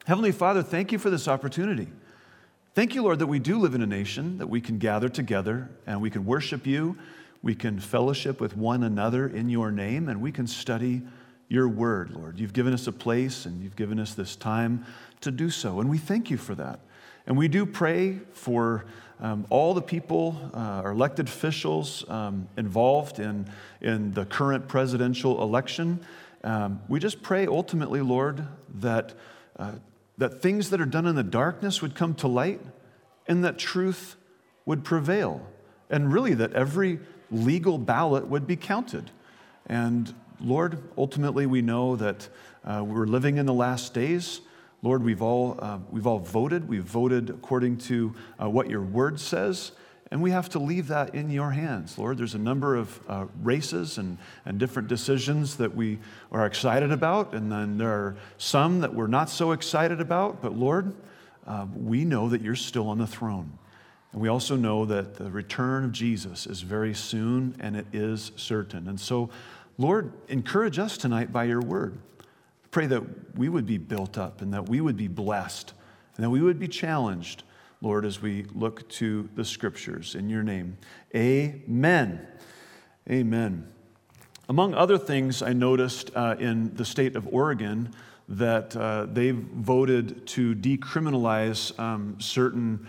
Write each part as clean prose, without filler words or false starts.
Heavenly Father, thank you for this opportunity. Thank you, Lord, that we do live in a nation, that we can gather together and we can worship you, we can fellowship with one another in your name, and we can study your word, Lord. You've given us a place and you've given us this time to do so, and we thank you for that. And we do pray for all the people, our elected officials involved in the current presidential election. We just pray ultimately, Lord, that things that are done in the darkness would come to light and that truth would prevail. And really that every legal ballot would be counted. And Lord, ultimately we know that we're living in the last days. Lord, we've all voted. We've voted according to what your word says, and we have to leave that in your hands. Lord, there's a number of races and different decisions that we are excited about, and then there are some that we're not so excited about. But Lord, we know that you're still on the throne. And we also know that the return of Jesus is very soon, and it is certain. And so, Lord, encourage us tonight by your word. Pray that we would be built up and that we would be blessed and that we would be challenged, Lord, as we look to the scriptures. In your name, amen. Amen. Among other things, I noticed in the state of Oregon that they've voted to decriminalize certain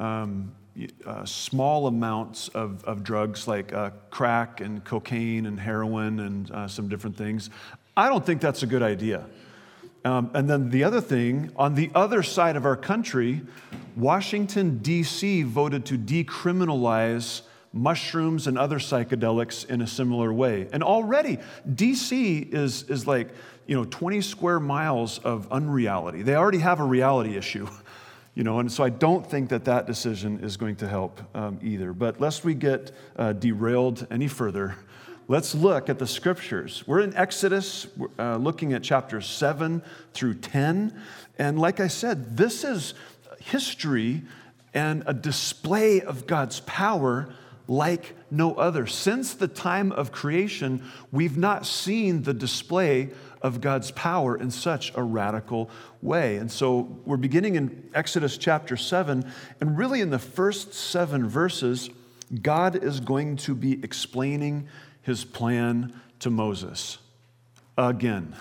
small amounts of drugs like crack and cocaine and heroin and some different things. I don't think that's a good idea. And then the other thing, on the other side of our country, Washington, D.C. voted to decriminalize mushrooms and other psychedelics in a similar way. And already, D.C. is like, 20 square miles of unreality. They already have a reality issue. And so I don't think that decision is going to help either. But lest we get derailed any further, let's look at the scriptures. We're in Exodus, looking at chapters 7 through 10. And like I said, this is history and a display of God's power like no other. Since the time of creation, we've not seen the display of God's power in such a radical way. And so we're beginning in Exodus chapter 7, and really in the first 7 verses, God is going to be explaining his plan to Moses. Again,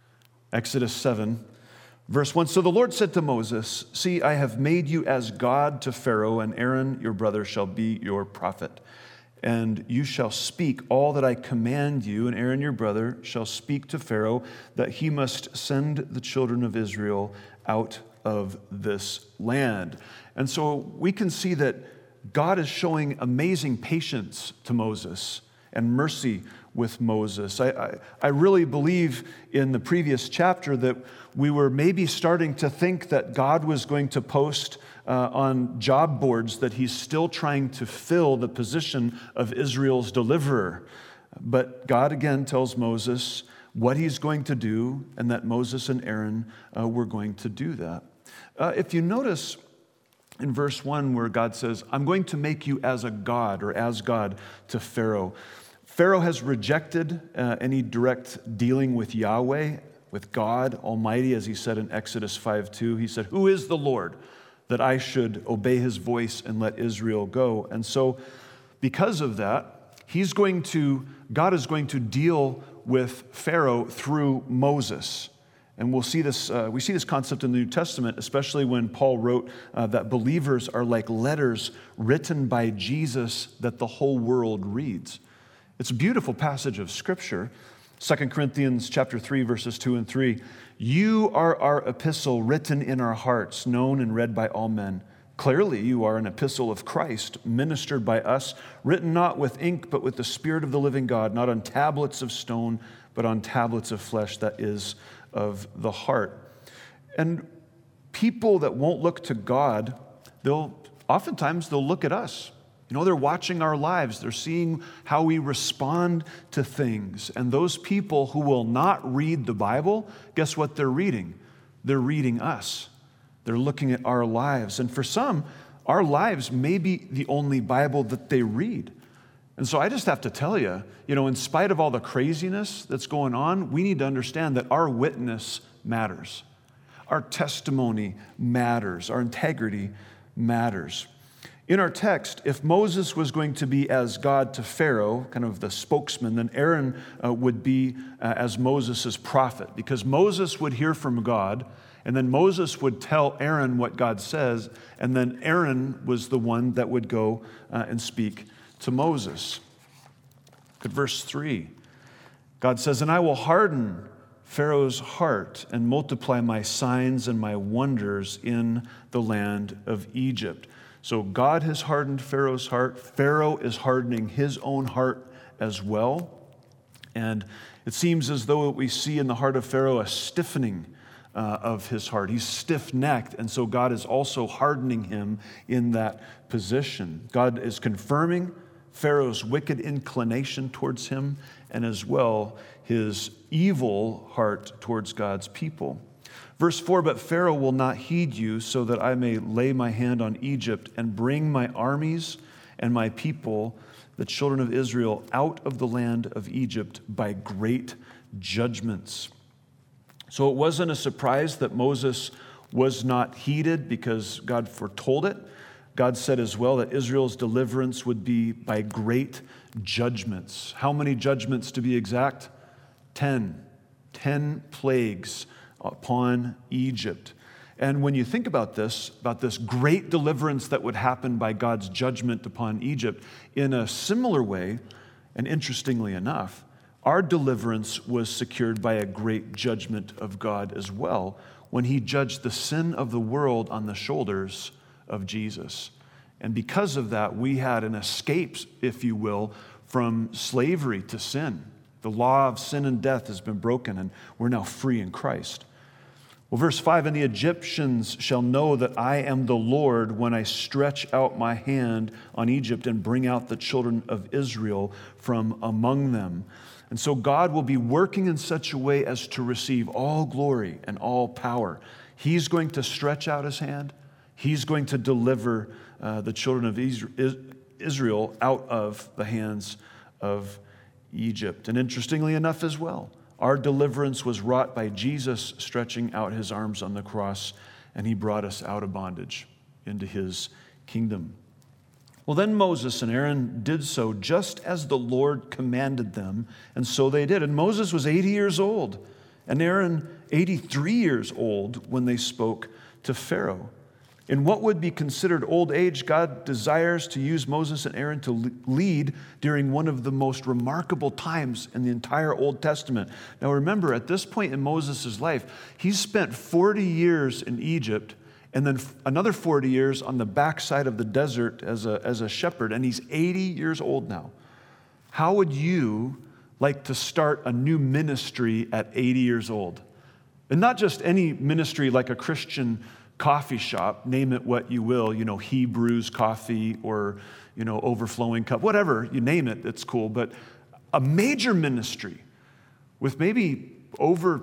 Exodus 7, verse 1. So the Lord said to Moses, "See, I have made you as God to Pharaoh, and Aaron your brother shall be your prophet. And you shall speak all that I command you, and Aaron your brother shall speak to Pharaoh that he must send the children of Israel out of this land." And so we can see that God is showing amazing patience to Moses and mercy with Moses. I really believe in the previous chapter that we were maybe starting to think that God was going to post on job boards that he's still trying to fill the position of Israel's deliverer. But God again tells Moses what he's going to do, and that Moses and Aaron were going to do that. If you notice in verse 1 where God says, "I'm going to make you as a god," or as God to Pharaoh. Pharaoh has rejected any direct dealing with Yahweh, with God Almighty, as he said in Exodus 5:2. He said, "Who is the Lord that I should obey his voice and let Israel go?" And so because of that, God is going to deal with Pharaoh through Moses. And we see this concept in the New Testament, especially when Paul wrote that believers are like letters written by Jesus that the whole world reads. It's a beautiful passage of Scripture. 2 Corinthians chapter 3, verses 2 and 3. "You are our epistle written in our hearts, known and read by all men. Clearly, you are an epistle of Christ, ministered by us, written not with ink, but with the Spirit of the living God, not on tablets of stone, but on tablets of flesh, that is, of the heart." And people that won't look to God, oftentimes they'll look at us. They're watching our lives. They're seeing how we respond to things. And those people who will not read the Bible, guess what they're reading? They're reading us. They're looking at our lives. And for some, our lives may be the only Bible that they read. And so I just have to tell you, in spite of all the craziness that's going on, we need to understand that our witness matters. our testimony matters, our integrity matters. In our text, if Moses was going to be as God to Pharaoh, kind of the spokesman, then Aaron would be as Moses' prophet, because Moses would hear from God, and then Moses would tell Aaron what God says, and then Aaron was the one that would go and speak to Moses. Look at verse 3. God says, "And I will harden Pharaoh's heart and multiply my signs and my wonders in the land of Egypt." So God has hardened Pharaoh's heart. Pharaoh is hardening his own heart as well. And it seems as though we see in the heart of Pharaoh a stiffening of his heart. He's stiff-necked, and so God is also hardening him in that position. God is confirming Pharaoh's wicked inclination towards him, and as well his evil heart towards God's people. Verse 4, "But Pharaoh will not heed you, so that I may lay my hand on Egypt and bring my armies and my people, the children of Israel, out of the land of Egypt by great judgments." So it wasn't a surprise that Moses was not heeded because God foretold it. God said as well that Israel's deliverance would be by great judgments. How many judgments to be exact? 10. 10 plagues upon Egypt. And when you think about this great deliverance that would happen by God's judgment upon Egypt, in a similar way, and interestingly enough, our deliverance was secured by a great judgment of God as well, when he judged the sin of the world on the shoulders of Jesus. And because of that, we had an escape, if you will, from slavery to sin. The law of sin and death has been broken, and we're now free in Christ. Well, verse 5, "And the Egyptians shall know that I am the Lord when I stretch out my hand on Egypt and bring out the children of Israel from among them." And so God will be working in such a way as to receive all glory and all power. He's going to stretch out his hand. He's going to deliver the children of Israel out of the hands of Egypt. And interestingly enough as well, our deliverance was wrought by Jesus stretching out his arms on the cross, and he brought us out of bondage into his kingdom. Well, then Moses and Aaron did so just as the Lord commanded them, and so they did. And Moses was 80 years old, and Aaron 83 years old when they spoke to Pharaoh. In what would be considered old age, God desires to use Moses and Aaron to lead during one of the most remarkable times in the entire Old Testament. Now remember, at this point in Moses' life, he's spent 40 years in Egypt and then another 40 years on the backside of the desert as a shepherd, and he's 80 years old now. How would you like to start a new ministry at 80 years old? And not just any ministry like a Christian coffee shop, name it what you will, Hebrews Coffee or, Overflowing Cup, whatever, you name it, it's cool. But a major ministry with maybe over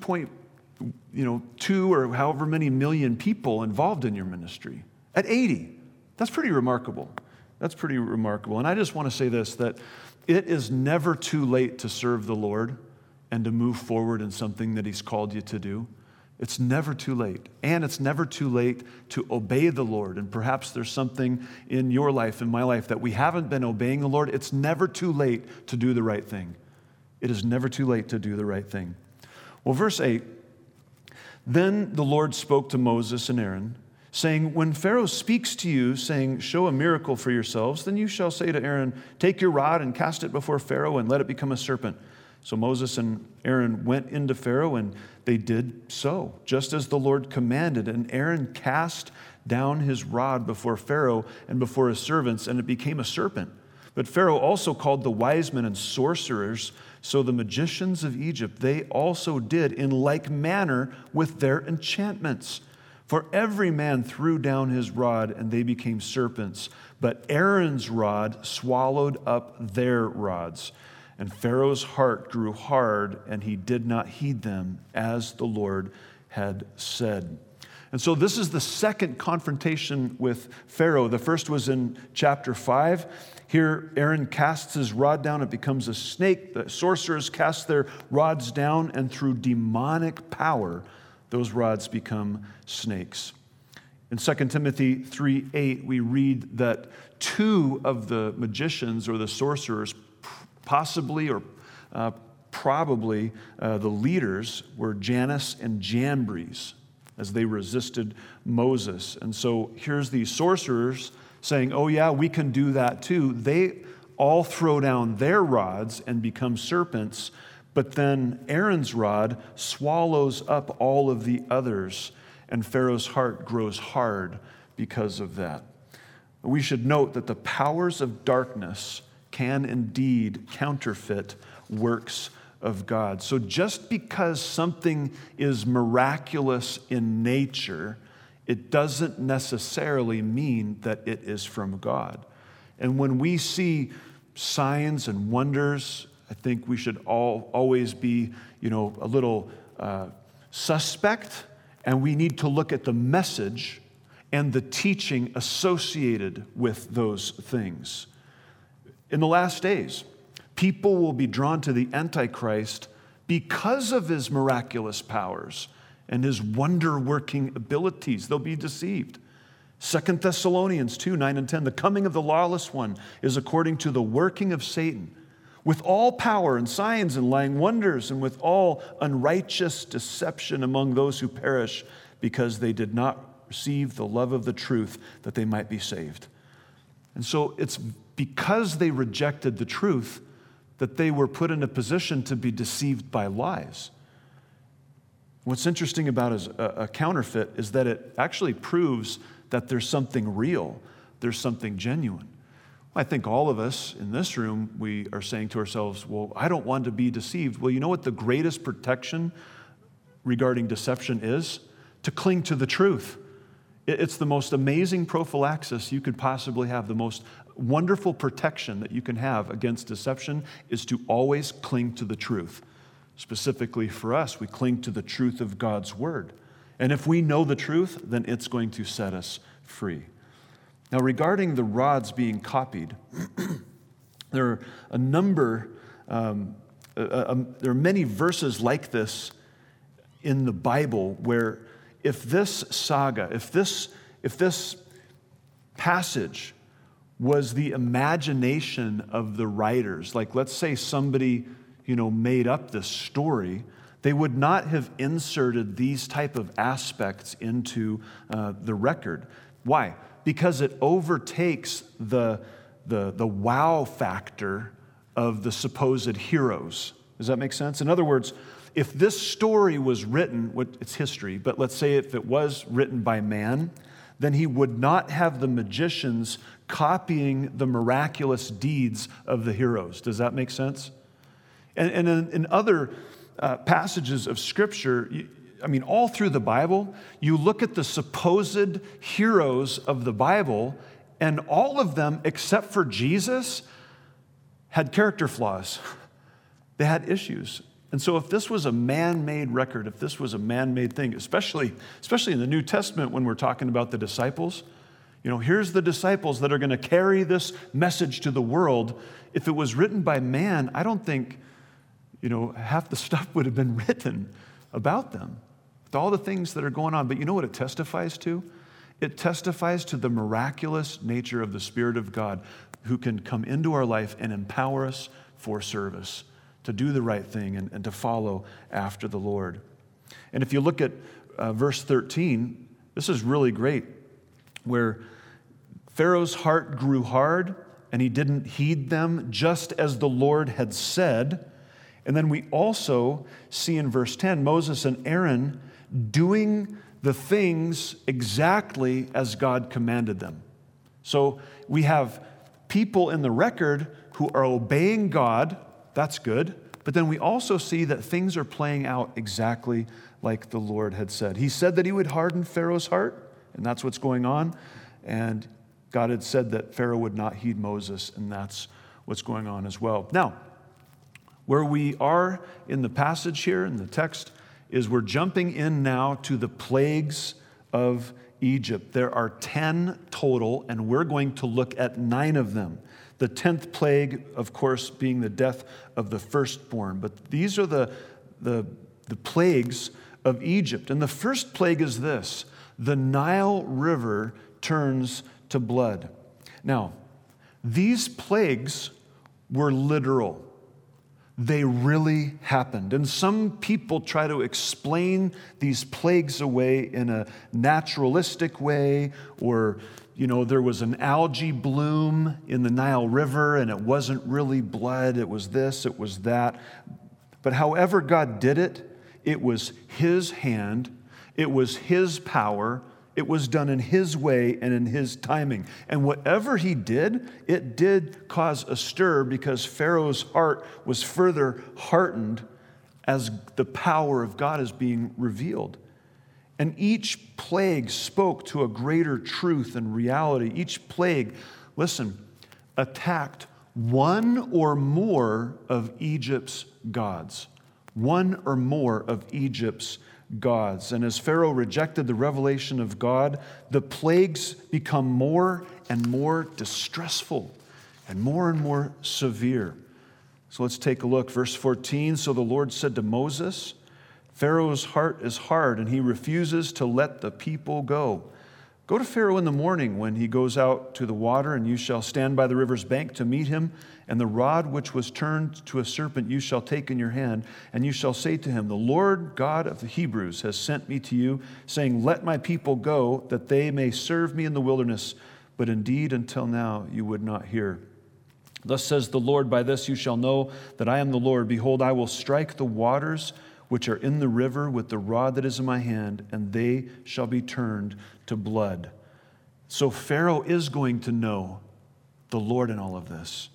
2 or however many million people involved in your ministry at 80. That's pretty remarkable. That's pretty remarkable. And I just want to say this, that it is never too late to serve the Lord and to move forward in something that he's called you to do. It's never too late. And it's never too late to obey the Lord. And perhaps there's something in your life, in my life, that we haven't been obeying the Lord. It's never too late to do the right thing. It is never too late to do the right thing. Well, verse 8, "Then the Lord spoke to Moses and Aaron, saying, when Pharaoh speaks to you, saying, show a miracle for yourselves, then you shall say to Aaron, take your rod and cast it before Pharaoh and let it become a serpent. So Moses and Aaron went into Pharaoh, and they did so, just as the Lord commanded. And Aaron cast down his rod before Pharaoh and before his servants, and it became a serpent. But Pharaoh also called the wise men and sorcerers, so the magicians of Egypt, they also did in like manner with their enchantments. For every man threw down his rod, and they became serpents. But Aaron's rod swallowed up their rods. And Pharaoh's heart grew hard, and he did not heed them, as the Lord had said." And so this is the second confrontation with Pharaoh. The first was in chapter 5. Here, Aaron casts his rod down. It becomes a snake. The sorcerers cast their rods down, and through demonic power, those rods become snakes. In 2 Timothy 3:8, we read that two of the magicians or the sorcerers, possibly or probably the leaders, were Jannes and Jambres as they resisted Moses. And so here's these sorcerers saying, oh yeah, we can do that too. They all throw down their rods and become serpents, but then Aaron's rod swallows up all of the others, and Pharaoh's heart grows hard because of that. We should note that the powers of darkness can indeed counterfeit works of God. So just because something is miraculous in nature, it doesn't necessarily mean that it is from God. And when we see signs and wonders, I think we should always be, a little suspect, and we need to look at the message and the teaching associated with those things. In the last days, people will be drawn to the Antichrist because of his miraculous powers and his wonder-working abilities. They'll be deceived. 2 Thessalonians 2:9-10, the coming of the lawless one is according to the working of Satan, with all power and signs and lying wonders, and with all unrighteous deception among those who perish, because they did not receive the love of the truth that they might be saved. And so it's because they rejected the truth that they were put in a position to be deceived by lies. What's interesting about a counterfeit is that it actually proves that there's something real, there's something genuine. I think all of us in this room, we are saying to ourselves, well, I don't want to be deceived. Well, you know what the greatest protection regarding deception is? To cling to the truth. It's the most amazing prophylaxis you could possibly have. The most wonderful protection that you can have against deception is to always cling to the truth. Specifically for us, we cling to the truth of God's word. And if we know the truth, then it's going to set us free. Now, regarding the rods being copied, there are a number, there are many verses like this in the Bible where if this saga, if this passage was the imagination of the writers, like let's say somebody, made up this story, they would not have inserted these type of aspects into the record. Why? Because it overtakes the wow factor of the supposed heroes. Does that make sense? In other words, if this story was written, it's history, but let's say if it was written by man, then he would not have the magicians copying the miraculous deeds of the heroes. Does that make sense? And in other passages of Scripture, all through the Bible, you look at the supposed heroes of the Bible, and all of them, except for Jesus, had character flaws. They had issues. And so if this was a man-made record, if this was a man-made thing, especially in the New Testament when we're talking about the disciples, here's the disciples that are going to carry this message to the world. If it was written by man, I don't think, half the stuff would have been written about them, with all the things that are going on. But you know what it testifies to? It testifies to the miraculous nature of the Spirit of God who can come into our life and empower us for service, to do the right thing and to follow after the Lord. And if you look at verse 13, this is really great, where Pharaoh's heart grew hard and he didn't heed them, just as the Lord had said. And then we also see in verse 10, Moses and Aaron doing the things exactly as God commanded them. So we have people in the record who are obeying God. That's good. But then we also see that things are playing out exactly like the Lord had said. He said that he would harden Pharaoh's heart, and that's what's going on. And God had said that Pharaoh would not heed Moses, and that's what's going on as well. Now, where we are in the passage here, in the text, is we're jumping in now to the plagues of Egypt. There are 10 total, and we're going to look at 9 of them. The 10th plague, of course, being the death of the firstborn. But these are the plagues of Egypt. And the first plague is this: the Nile River turns to blood. Now, these plagues were literal. They really happened. And some people try to explain these plagues away in a naturalistic way, or, there was an algae bloom in the Nile River and it wasn't really blood, it was this, it was that. But however God did it, it was His hand, it was His power, it was done in His way and in His timing. And whatever He did, it did cause a stir, because Pharaoh's heart was further heartened as the power of God is being revealed. And each plague spoke to a greater truth and reality. Each plague, listen, attacked one or more of Egypt's gods. One or more of Egypt's gods. And as Pharaoh rejected the revelation of God, the plagues become more and more distressful and more severe. So let's take a look. Verse 14, so the Lord said to Moses, Pharaoh's heart is hard, and he refuses to let the people go. Go to Pharaoh in the morning when he goes out to the water, and you shall stand by the river's bank to meet him. And the rod which was turned to a serpent you shall take in your hand, and you shall say to him, the Lord God of the Hebrews has sent me to you, saying, let my people go, that they may serve me in the wilderness. But indeed, until now you would not hear. Thus says the Lord, by this you shall know that I am the Lord. Behold, I will strike the waters which are in the river with the rod that is in my hand, and they shall be turned to blood. So Pharaoh is going to know the Lord in all of this.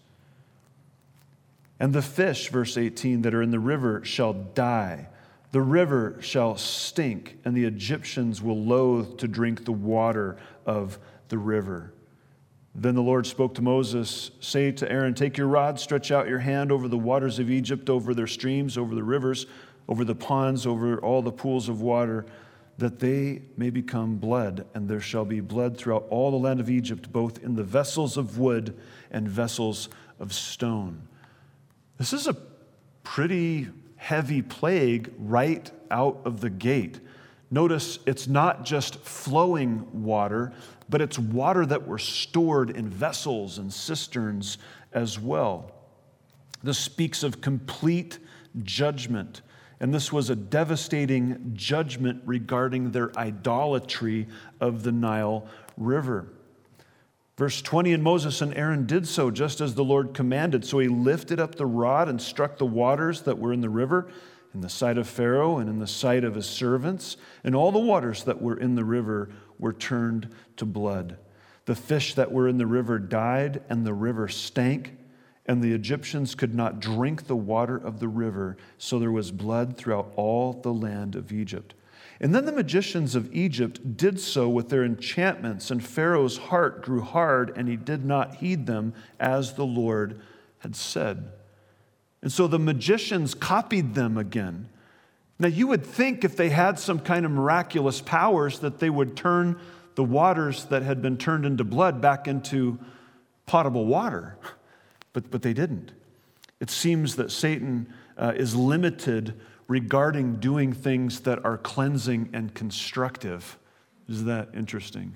And the fish, verse 18, that are in the river shall die. The river shall stink, and the Egyptians will loathe to drink the water of the river. Then the Lord spoke to Moses, say to Aaron, take your rod, stretch out your hand over the waters of Egypt, over their streams, over the rivers, over the ponds, over all the pools of water, that they may become blood, and there shall be blood throughout all the land of Egypt, both in the vessels of wood and vessels of stone. This is a pretty heavy plague right out of the gate. Notice it's not just flowing water, but it's water that were stored in vessels and cisterns as well. This speaks of complete judgment. And this was a devastating judgment regarding their idolatry of the Nile River. Verse 20, and Moses and Aaron did so just as the Lord commanded. So he lifted up the rod and struck the waters that were in the river, in the sight of Pharaoh and in the sight of his servants. And all the waters that were in the river were turned to blood. The fish that were in the river died, and the river stank. And the Egyptians could not drink the water of the river, so there was blood throughout all the land of Egypt. And then the magicians of Egypt did so with their enchantments, and Pharaoh's heart grew hard, and he did not heed them, as the Lord had said. And so the magicians copied them again. Now you would think if they had some kind of miraculous powers that they would turn the waters that had been turned into blood back into potable water. But they didn't. It seems that Satan is limited regarding doing things that are cleansing and constructive. Isn't that interesting?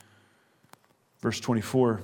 Verse 24.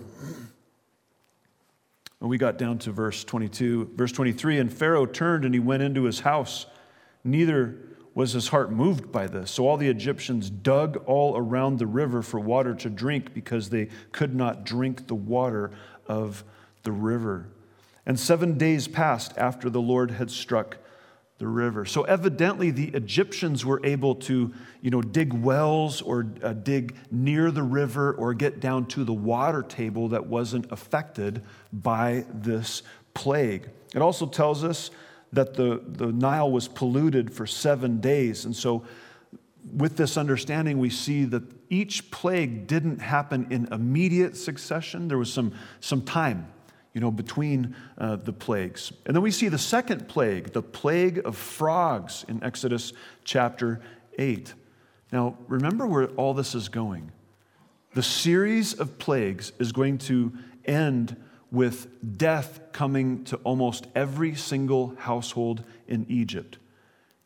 We got down to verse 22. Verse 23, and Pharaoh turned and he went into his house. Neither was his heart moved by this. So all the Egyptians dug all around the river for water to drink, because they could not drink the water of the river. And 7 days passed after the Lord had struck the river. So evidently the Egyptians were able to, dig wells or dig near the river or get down to the water table that wasn't affected by this plague. It also tells us that the Nile was polluted for 7 days. And so with this understanding, we see that each plague didn't happen in immediate succession. There was some time, between the plagues. And then we see the second plague, the plague of frogs in Exodus chapter 8. Now, remember where all this is going. The series of plagues is going to end with death coming to almost every single household in Egypt.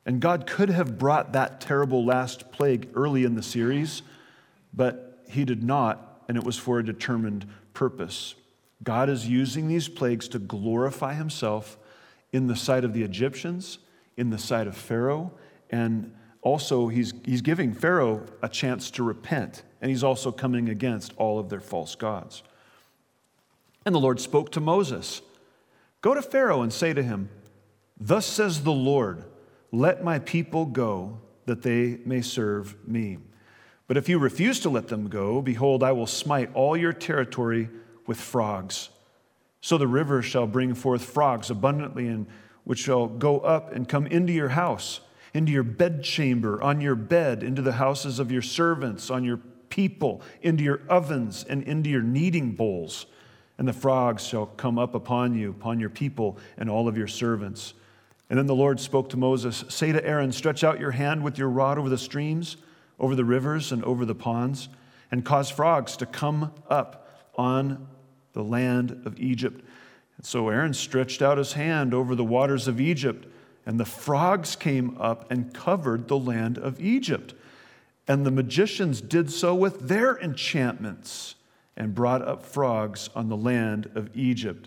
And God could have brought that terrible last plague early in the series, but he did not, and it was for a determined purpose. God is using these plagues to glorify himself in the sight of the Egyptians, in the sight of Pharaoh, and also he's giving Pharaoh a chance to repent, and he's also coming against all of their false gods. And the Lord spoke to Moses, "Go to Pharaoh and say to him, 'Thus says the Lord, let my people go, that they may serve me. But if you refuse to let them go, behold, I will smite all your territory with frogs. So the river shall bring forth frogs abundantly, and which shall go up and come into your house, into your bedchamber, on your bed, into the houses of your servants, on your people, into your ovens, and into your kneading bowls. And the frogs shall come up upon you, upon your people, and all of your servants.' And then the Lord spoke to Moses, 'Say to Aaron, stretch out your hand with your rod over the streams, over the rivers, and over the ponds, and cause frogs to come up on the land of Egypt.' And so Aaron stretched out his hand over the waters of Egypt, and the frogs came up and covered the land of Egypt. And the magicians did so with their enchantments and brought up frogs on the land of Egypt."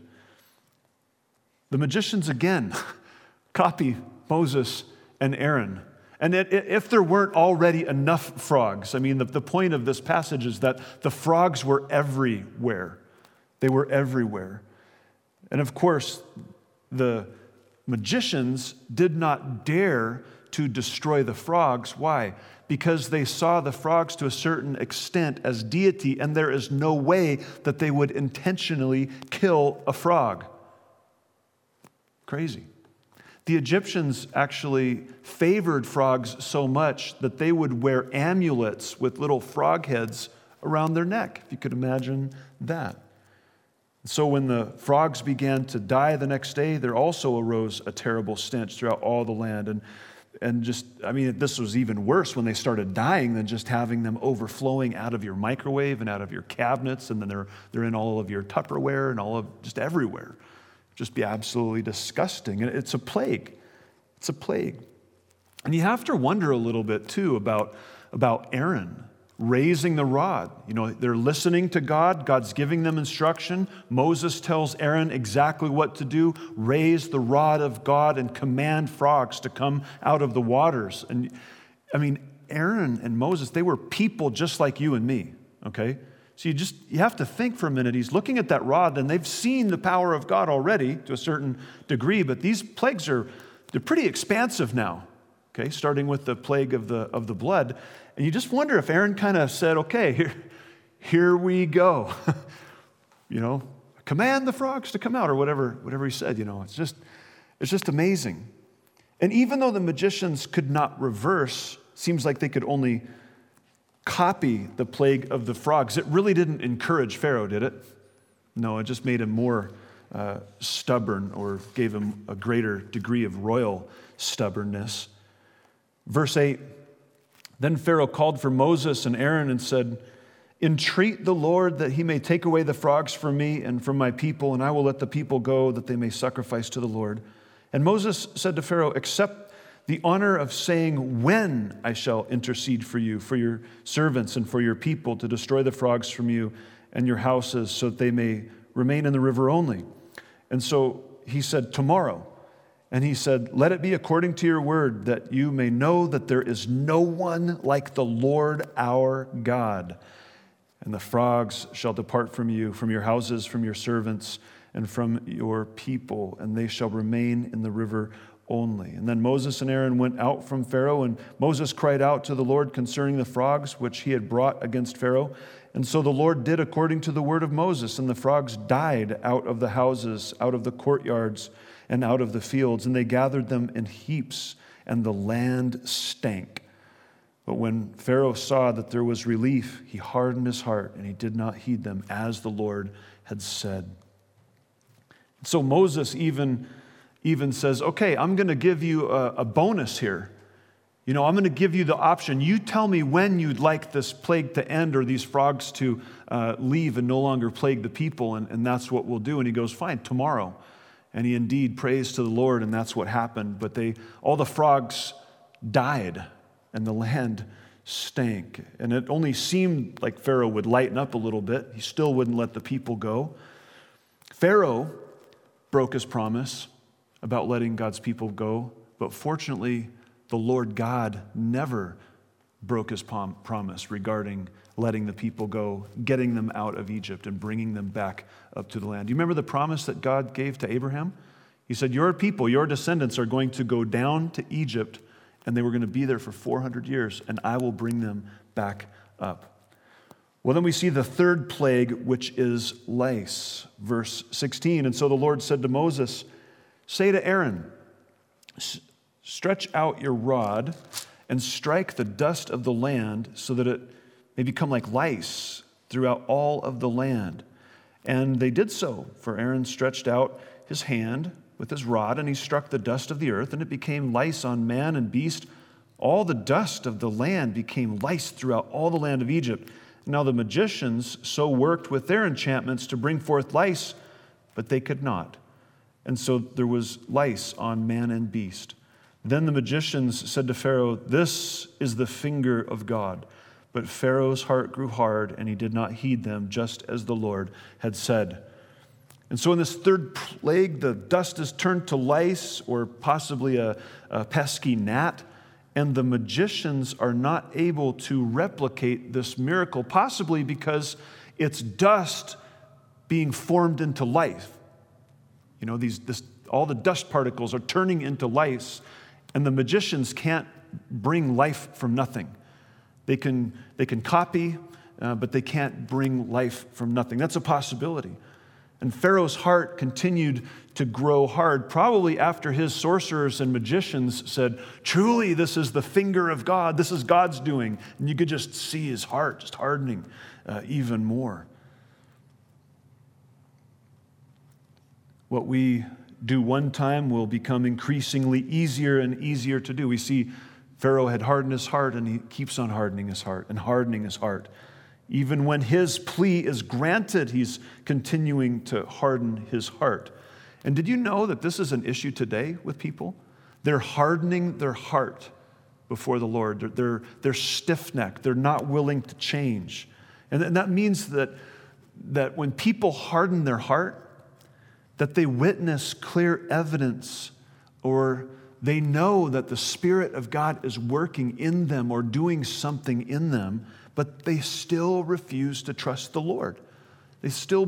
The magicians again copy Moses and Aaron. And if there weren't already enough frogs, I mean, the point of this passage is that the frogs were everywhere. They were everywhere. And of course, the magicians did not dare to destroy the frogs. Why? Because they saw the frogs to a certain extent as deity, and there is no way that they would intentionally kill a frog. Crazy. The Egyptians actually favored frogs so much that they would wear amulets with little frog heads around their neck, if you could imagine that. So when the frogs began to die the next day, there also arose a terrible stench throughout all the land. And just, I mean, this was even worse when they started dying than just having them overflowing out of your microwave and out of your cabinets, and then they're in all of your Tupperware and all of just everywhere. Just be absolutely disgusting. And it's a plague. It's a plague. And you have to wonder a little bit, too, about Aaron raising the rod. You know, they're listening to God. God's giving them instruction. Moses tells Aaron exactly what to do. Raise the rod of God and command frogs to come out of the waters. And I mean, Aaron and Moses, they were people just like you and me, okay? So you have to think for a minute. He's looking at that rod, and they've seen the power of God already to a certain degree, but these plagues they're pretty expansive now, okay, starting with the plague of the blood. And you just wonder if Aaron kind of said, okay, here we go. You know, command the frogs to come out, or whatever he said, you know. It's just amazing. And even though the magicians could not reverse, seems like they could only copy the plague of the frogs, it really didn't encourage Pharaoh, did it? No, it just made him more stubborn, or gave him a greater degree of royal stubbornness. Verse 8, then Pharaoh called for Moses and Aaron and said, entreat the Lord that he may take away the frogs from me and from my people, and I will let the people go that they may sacrifice to the Lord. And Moses said to Pharaoh, accept the honor of saying when I shall intercede for you, for your servants and for your people, to destroy the frogs from you and your houses, so that they may remain in the river only. And so he said, tomorrow. And he said, let it be according to your word, that you may know that there is no one like the Lord our God. And the frogs shall depart from you, from your houses, from your servants, and from your people, and they shall remain in the river only. And then Moses and Aaron went out from Pharaoh, and Moses cried out to the Lord concerning the frogs which he had brought against Pharaoh. And so the Lord did according to the word of Moses, and the frogs died out of the houses, out of the courtyards, and out of the fields, and they gathered them in heaps, and the land stank. But when Pharaoh saw that there was relief, he hardened his heart, and he did not heed them, as the Lord had said. So Moses even says, okay, I'm going to give you a bonus here. You know, I'm going to give you the option. You tell me when you'd like this plague to end, or these frogs to leave and no longer plague the people, and that's what we'll do. And he goes, fine, tomorrow. And he indeed prays to the Lord, and that's what happened. But all the frogs died and the land stank. And it only seemed like Pharaoh would lighten up a little bit. He still wouldn't let the people go. Pharaoh broke his promise about letting God's people go, but fortunately, the Lord God never broke his promise regarding letting the people go, getting them out of Egypt and bringing them back up to the land. Do you remember the promise that God gave to Abraham? He said, your people, your descendants are going to go down to Egypt, and they were going to be there for 400 years, and I will bring them back up. Well, then we see the third plague, which is lice. Verse 16, and so the Lord said to Moses, say to Aaron, stretch out your rod and strike the dust of the land so that it may become like lice throughout all of the land. And they did so, for Aaron stretched out his hand with his rod, and he struck the dust of the earth, and it became lice on man and beast. All the dust of the land became lice throughout all the land of Egypt. Now the magicians so worked with their enchantments to bring forth lice, but they could not. And so there was lice on man and beast. Then the magicians said to Pharaoh, this is the finger of God. But Pharaoh's heart grew hard, and he did not heed them, just as the Lord had said. And so in this third plague, the dust is turned to lice, or possibly a pesky gnat, and the magicians are not able to replicate this miracle, possibly because it's dust being formed into life. You know, all the dust particles are turning into lice, and the magicians can't bring life from nothing. They can copy, but they can't bring life from nothing. That's a possibility. And Pharaoh's heart continued to grow hard, probably after his sorcerers and magicians said, truly, this is the finger of God. This is God's doing. And you could just see his heart just hardening even more. What we do one time will become increasingly easier and easier to do. We see Pharaoh had hardened his heart, and he keeps on hardening his heart and hardening his heart. Even when his plea is granted, he's continuing to harden his heart. And did you know that this is an issue today with people? They're hardening their heart before the Lord. They're stiff-necked. They're not willing to change. And that means that when people harden their heart, that they witness clear evidence, or they know that the Spirit of God is working in them or doing something in them, but they still refuse to trust the Lord. They still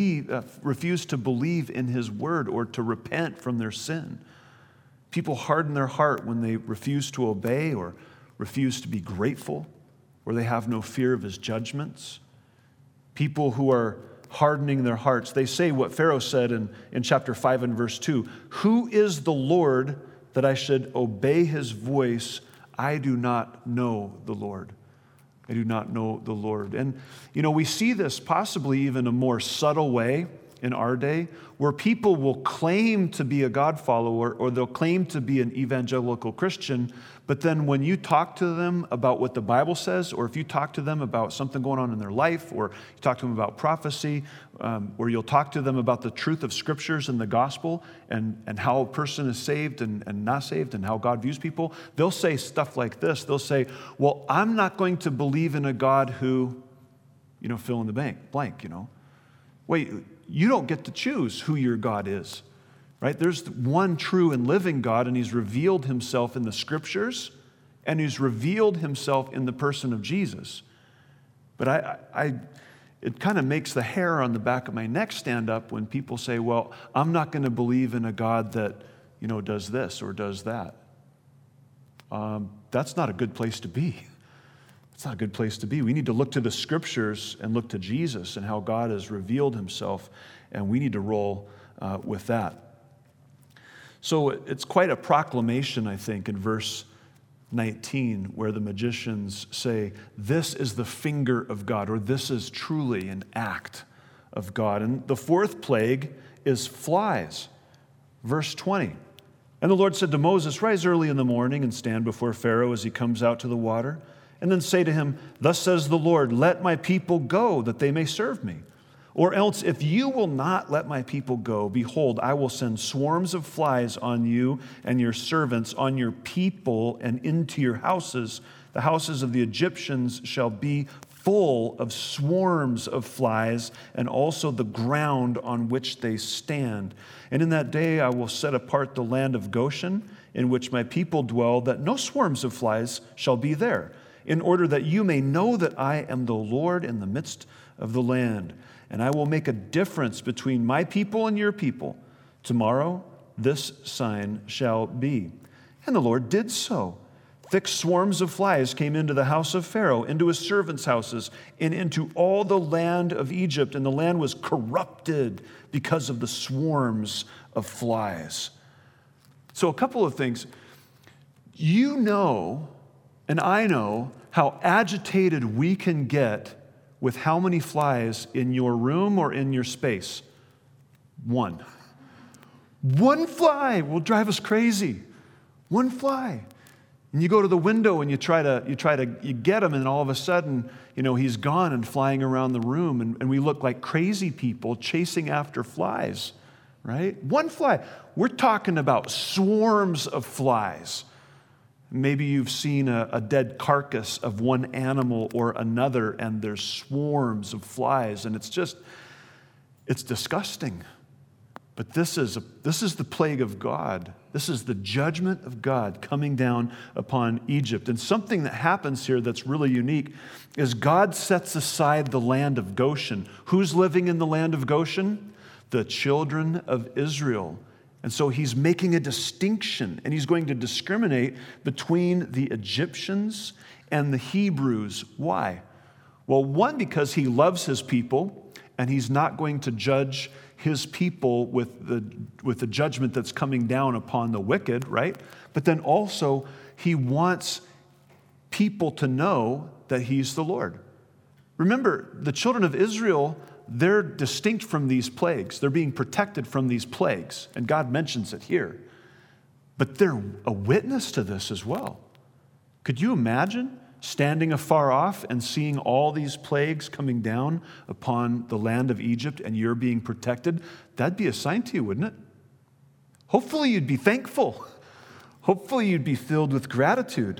refuse to believe in His word or to repent from their sin. People harden their heart when they refuse to obey or refuse to be grateful, or they have no fear of His judgments. People who are hardening their hearts, they say what Pharaoh said in chapter 5 and verse 2, "Who is the Lord that I should obey His voice? I do not know the Lord." I do not know the Lord. And, we see this possibly even a more subtle way in our day, where people will claim to be a God follower or they'll claim to be an evangelical Christian, but then when you talk to them about what the Bible says, or if you talk to them about something going on in their life, or you talk to them about prophecy, or you'll talk to them about the truth of Scriptures and the gospel and how a person is saved and not saved and how God views people, they'll say stuff like this. They'll say, well, I'm not going to believe in a God who, fill in the blank. Wait, you don't get to choose who your God is, right? There's one true and living God, and He's revealed Himself in the Scriptures, and He's revealed Himself in the person of Jesus. But it kind of makes the hair on the back of my neck stand up when people say, well, I'm not going to believe in a God that, does this or does that. That's not a good place to be. It's not a good place to be. We need to look to the Scriptures and look to Jesus and how God has revealed Himself, and we need to roll with that. So it's quite a proclamation, I think, in verse 19, where the magicians say, this is the finger of God, or this is truly an act of God. And the fourth plague is flies. Verse 20, and the Lord said to Moses, rise early in the morning and stand before Pharaoh as he comes out to the water. And then say to him, thus says the Lord, let my people go, that they may serve me. Or else, if you will not let my people go, behold, I will send swarms of flies on you and your servants, on your people, and into your houses. The houses of the Egyptians shall be full of swarms of flies, and also the ground on which they stand. And in that day I will set apart the land of Goshen, in which my people dwell, that no swarms of flies shall be there, in order that you may know that I am the Lord in the midst of the land. And I will make a difference between my people and your people. Tomorrow this sign shall be. And the Lord did so. Thick swarms of flies came into the house of Pharaoh, into his servants' houses, and into all the land of Egypt, and the land was corrupted because of the swarms of flies. So a couple of things. You know, and I know, how agitated we can get with how many flies in your room or in your space? One. One fly will drive us crazy. One fly. And you go to the window and you get him, and all of a sudden, he's gone and flying around the room, and we look like crazy people chasing after flies, right? One fly. We're talking about swarms of flies. Maybe you've seen a dead carcass of one animal or another, and there's swarms of flies, and it's disgusting. But this is the plague of God. This is the judgment of God coming down upon Egypt. And something that happens here that's really unique is God sets aside the land of Goshen. Who's living in the land of Goshen? The children of Israel. And so he's making a distinction, and he's going to discriminate between the Egyptians and the Hebrews. Why? Well, one, because he loves his people, and he's not going to judge his people with the judgment that's coming down upon the wicked, right? But then also, he wants people to know that he's the Lord. Remember, the children of Israel, they're distinct from these plagues. They're being protected from these plagues, and God mentions it here. But they're a witness to this as well. Could you imagine standing afar off and seeing all these plagues coming down upon the land of Egypt, and you're being protected? That'd be a sign to you, wouldn't it? Hopefully you'd be thankful. Hopefully you'd be filled with gratitude.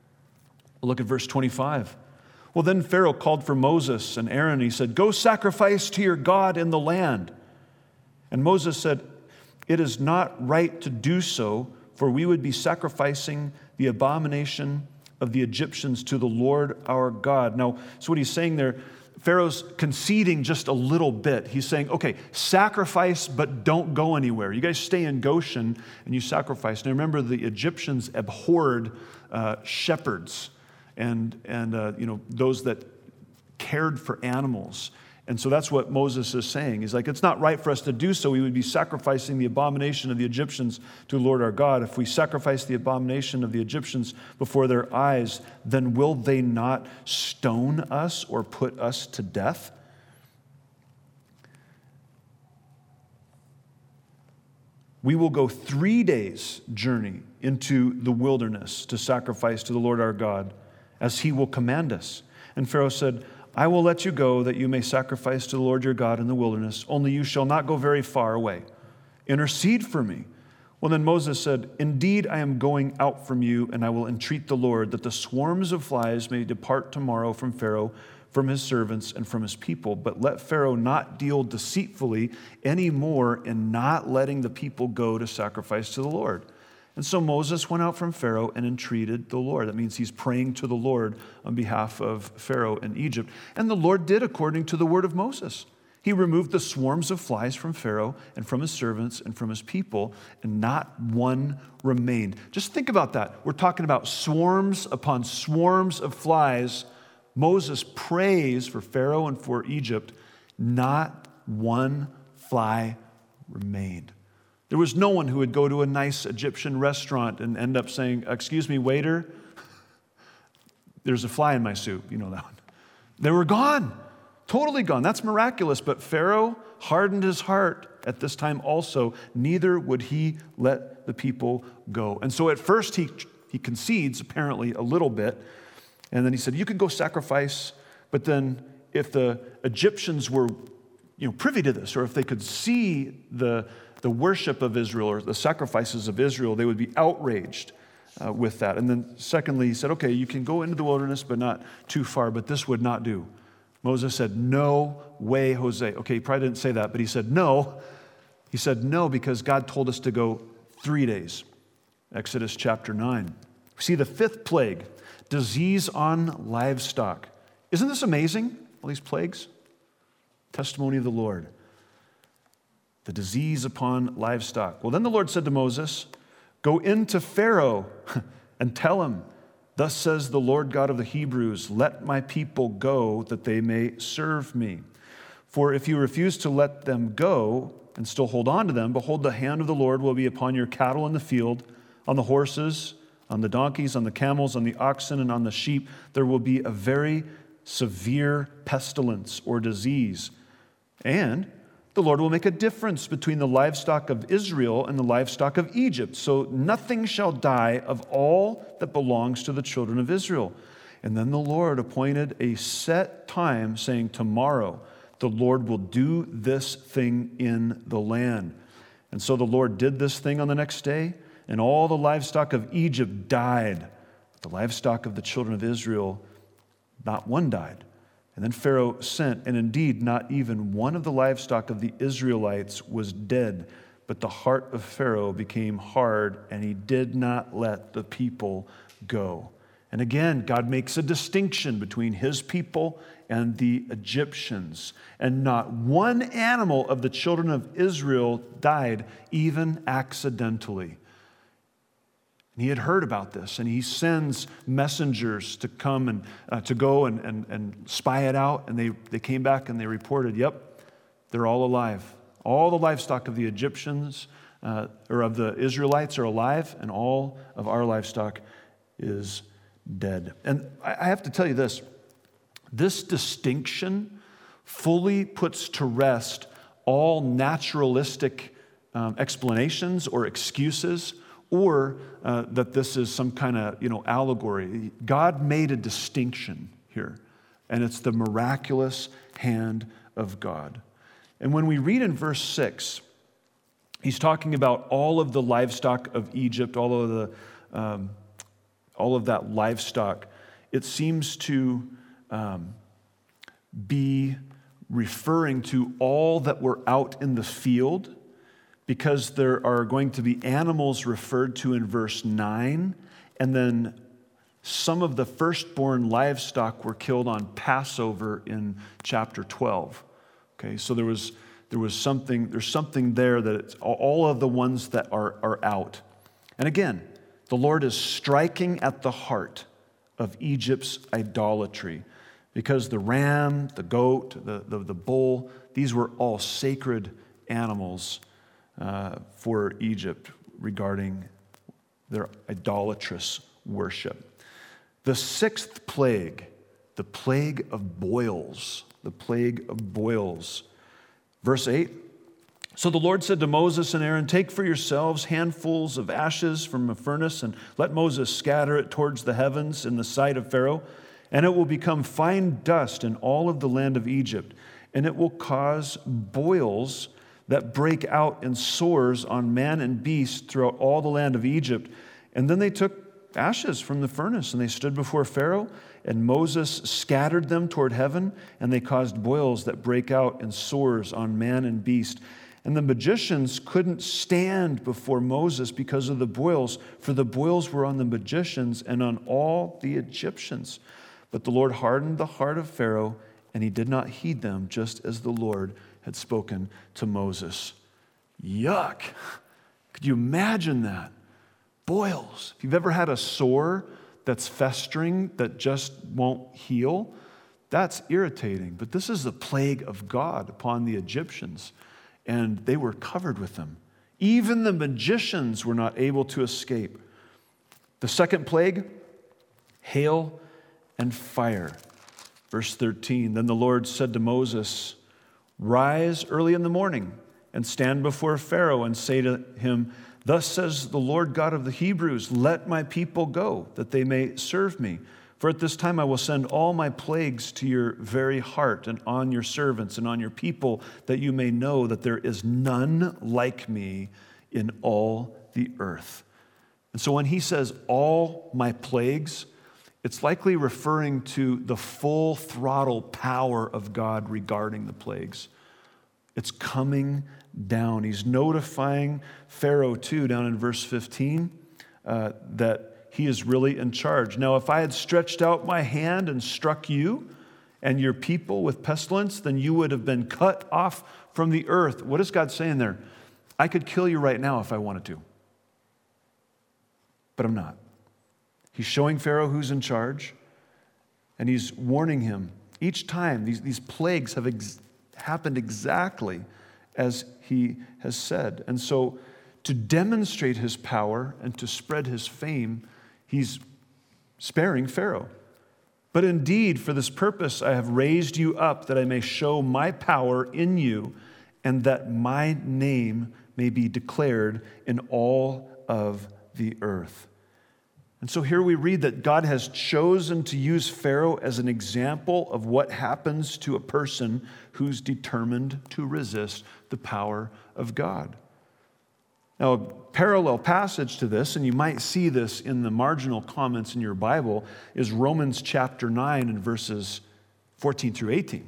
Look at verse 25. Well, then Pharaoh called for Moses and Aaron. He said, "Go sacrifice to your God in the land." And Moses said, "It is not right to do so, for we would be sacrificing the abomination of the Egyptians to the Lord our God." Now, so what he's saying there, Pharaoh's conceding just a little bit. He's saying, okay, sacrifice, but don't go anywhere. You guys stay in Goshen and you sacrifice. Now, remember, the Egyptians abhorred shepherds and those that cared for animals. And so that's what Moses is saying. He's like, it's not right for us to do so. We would be sacrificing the abomination of the Egyptians to the Lord our God. If we sacrifice the abomination of the Egyptians before their eyes, then will they not stone us or put us to death? We will go 3 days' journey into the wilderness to sacrifice to the Lord our God, as he will command us. And Pharaoh said, "I will let you go, that you may sacrifice to the Lord your God in the wilderness. Only you shall not go very far away. Intercede for me." Well, then Moses said, "Indeed, I am going out from you, and I will entreat the Lord that the swarms of flies may depart tomorrow from Pharaoh, from his servants, and from his people. But let Pharaoh not deal deceitfully any more in not letting the people go to sacrifice to the Lord." And so Moses went out from Pharaoh and entreated the Lord. That means he's praying to the Lord on behalf of Pharaoh in Egypt. And the Lord did according to the word of Moses. He removed the swarms of flies from Pharaoh and from his servants and from his people, and not one remained. Just think about that. We're talking about swarms upon swarms of flies. Moses prays for Pharaoh and for Egypt. Not one fly remained. There was no one who would go to a nice Egyptian restaurant and end up saying, "Excuse me, waiter, there's a fly in my soup." You know that one. They were gone, totally gone. That's miraculous. But Pharaoh hardened his heart at this time also. Neither would he let the people go. And so at first he concedes, apparently, a little bit. And then he said, "You can go sacrifice, but then if the Egyptians were privy to this, or if they could see the worship of Israel or the sacrifices of Israel, they would be outraged with that. And then secondly, he said, okay, you can go into the wilderness, but not too far, but this would not do. Moses said, no way, Jose. Okay, he probably didn't say that, but he said no. He said no because God told us to go 3 days. Exodus chapter 9. See the fifth plague, disease on livestock. Isn't this amazing, all these plagues? Testimony of the Lord. The disease upon livestock. Well, then the Lord said to Moses, go into Pharaoh and tell him, thus says the Lord God of the Hebrews, let my people go that they may serve me. For if you refuse to let them go and still hold on to them, behold, the hand of the Lord will be upon your cattle in the field, on the horses, on the donkeys, on the camels, on the oxen, and on the sheep. There will be a very severe pestilence or disease. And the Lord will make a difference between the livestock of Israel and the livestock of Egypt. So nothing shall die of all that belongs to the children of Israel. And then the Lord appointed a set time, saying, tomorrow the Lord will do this thing in the land. And so the Lord did this thing on the next day, and all the livestock of Egypt died. The livestock of the children of Israel, not one died. And then Pharaoh sent, and indeed not even one of the livestock of the Israelites was dead. But the heart of Pharaoh became hard, and he did not let the people go. And again, God makes a distinction between his people and the Egyptians. And not one animal of the children of Israel died, even accidentally. And he had heard about this, and he sends messengers to come and to go and spy it out. And they came back and they reported, yep, they're all alive. All the livestock of the Egyptians or of the Israelites are alive, and all of our livestock is dead. And I have to tell you this distinction fully puts to rest all naturalistic explanations or excuses, or that this is some kind of allegory. God made a distinction here, and it's the miraculous hand of God. And when we read in verse 6, he's talking about all of the livestock of Egypt, all of that livestock. It seems to be referring to all that were out in the field, because there are going to be animals referred to in verse 9, and then some of the firstborn livestock were killed on Passover in chapter 12. Okay, so there's something there that it's all of the ones that are out. And again, the Lord is striking at the heart of Egypt's idolatry, because the ram, the goat, the bull, these were all sacred animals for Egypt regarding their idolatrous worship. The sixth plague, the plague of boils, Verse 8, so the Lord said to Moses and Aaron, take for yourselves handfuls of ashes from a furnace, and let Moses scatter it towards the heavens in the sight of Pharaoh, and it will become fine dust in all of the land of Egypt, and it will cause boils that break out in sores on man and beast throughout all the land of Egypt. And then they took ashes from the furnace, and they stood before Pharaoh, and Moses scattered them toward heaven, and they caused boils that break out in sores on man and beast. And the magicians couldn't stand before Moses because of the boils, for the boils were on the magicians and on all the Egyptians. But the Lord hardened the heart of Pharaoh, and he did not heed them, just as the Lord had spoken to Moses. Yuck! Could you imagine that? Boils. If you've ever had a sore that's festering, that just won't heal, that's irritating. But this is the plague of God upon the Egyptians, and they were covered with them. Even the magicians were not able to escape. The second plague, hail and fire. Verse 13, then the Lord said to Moses, rise early in the morning and stand before Pharaoh and say to him, thus says the Lord God of the Hebrews, let my people go, that they may serve me. For at this time I will send all my plagues to your very heart and on your servants and on your people, that you may know that there is none like me in all the earth. And so when he says all my plagues, it's likely referring to the full throttle power of God regarding the plagues. It's coming down. He's notifying Pharaoh too, down in verse 15, that he is really in charge. Now, if I had stretched out my hand and struck you and your people with pestilence, then you would have been cut off from the earth. What is God saying there? I could kill you right now if I wanted to, but I'm not. He's showing Pharaoh who's in charge, and he's warning him. Each time, these plagues have happened exactly as he has said. And so, to demonstrate his power and to spread his fame, he's sparing Pharaoh. But indeed, for this purpose, I have raised you up that I may show my power in you and that my name may be declared in all of the earth. And so here we read that God has chosen to use Pharaoh as an example of what happens to a person who's determined to resist the power of God. Now, a parallel passage to this, and you might see this in the marginal comments in your Bible, is Romans chapter 9 and verses 14 through 18.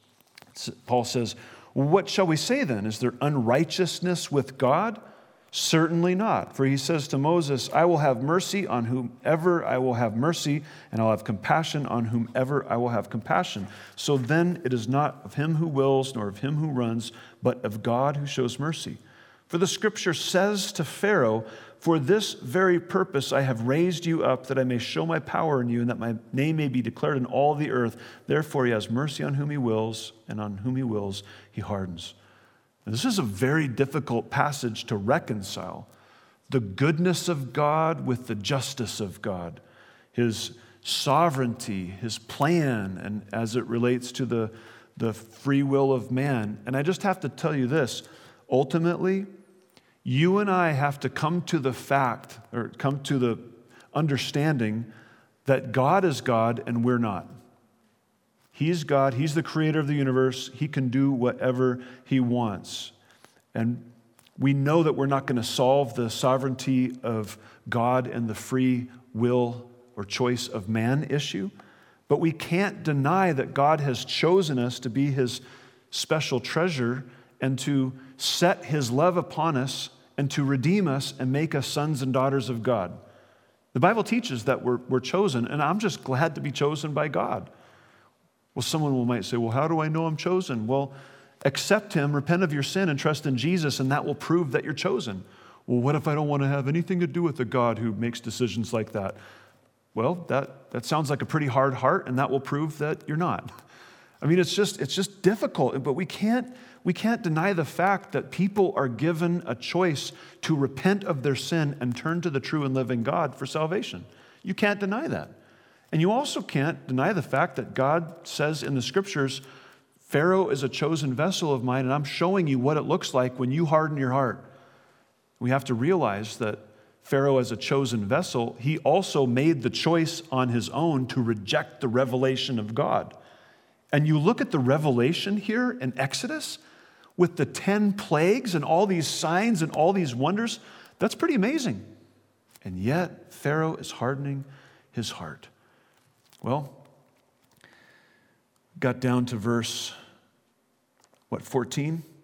Paul says, "What shall we say then? Is there unrighteousness with God? Certainly not. For he says to Moses, I will have mercy on whomever I will have mercy, and I'll have compassion on whomever I will have compassion. So then it is not of him who wills, nor of him who runs, but of God who shows mercy. For the scripture says to Pharaoh, for this very purpose I have raised you up, that I may show my power in you, and that my name may be declared in all the earth. Therefore he has mercy on whom he wills, and on whom he wills he hardens." And this is a very difficult passage to reconcile. The goodness of God with the justice of God. His sovereignty, his plan, and as it relates to the free will of man. And I just have to tell you this, ultimately, you and I have to come to the fact, or come to the understanding that God is God and we're not. He's God. He's the creator of the universe. He can do whatever he wants. And we know that we're not going to solve the sovereignty of God and the free will or choice of man issue, but we can't deny that God has chosen us to be his special treasure and to set his love upon us and to redeem us and make us sons and daughters of God. The Bible teaches that we're chosen, and I'm just glad to be chosen by God. Well, someone might say, well, how do I know I'm chosen? Well, accept him, repent of your sin, and trust in Jesus, and that will prove that you're chosen. Well, what if I don't want to have anything to do with a God who makes decisions like that? Well, that sounds like a pretty hard heart, and that will prove that you're not. I mean, it's just difficult, but we can't deny the fact that people are given a choice to repent of their sin and turn to the true and living God for salvation. You can't deny that. And you also can't deny the fact that God says in the scriptures, Pharaoh is a chosen vessel of mine, and I'm showing you what it looks like when you harden your heart. We have to realize that Pharaoh, as a chosen vessel, he also made the choice on his own to reject the revelation of God. And you look at the revelation here in Exodus with the 10 plagues and all these signs and all these wonders, that's pretty amazing. And yet, Pharaoh is hardening his heart. Well, got down to verse, 14?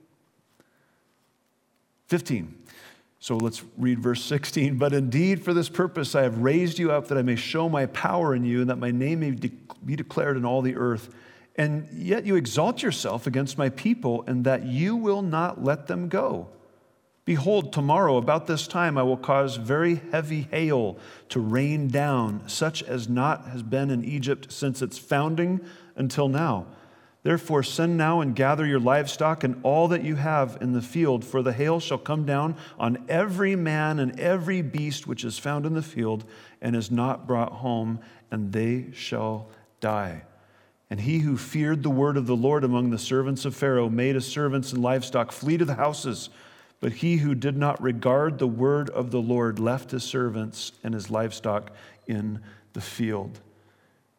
15. So let's read verse 16. But indeed, for this purpose I have raised you up, that I may show my power in you, and that my name may be declared in all the earth. And yet you exalt yourself against my people, and that you will not let them go. Behold, tomorrow about this time I will cause very heavy hail to rain down, such as not has been in Egypt since its founding until now. Therefore send now and gather your livestock and all that you have in the field, for the hail shall come down on every man and every beast which is found in the field and is not brought home, and they shall die. And he who feared the word of the Lord among the servants of Pharaoh made his servants and livestock flee to the houses. But he who did not regard the word of the Lord left his servants and his livestock in the field.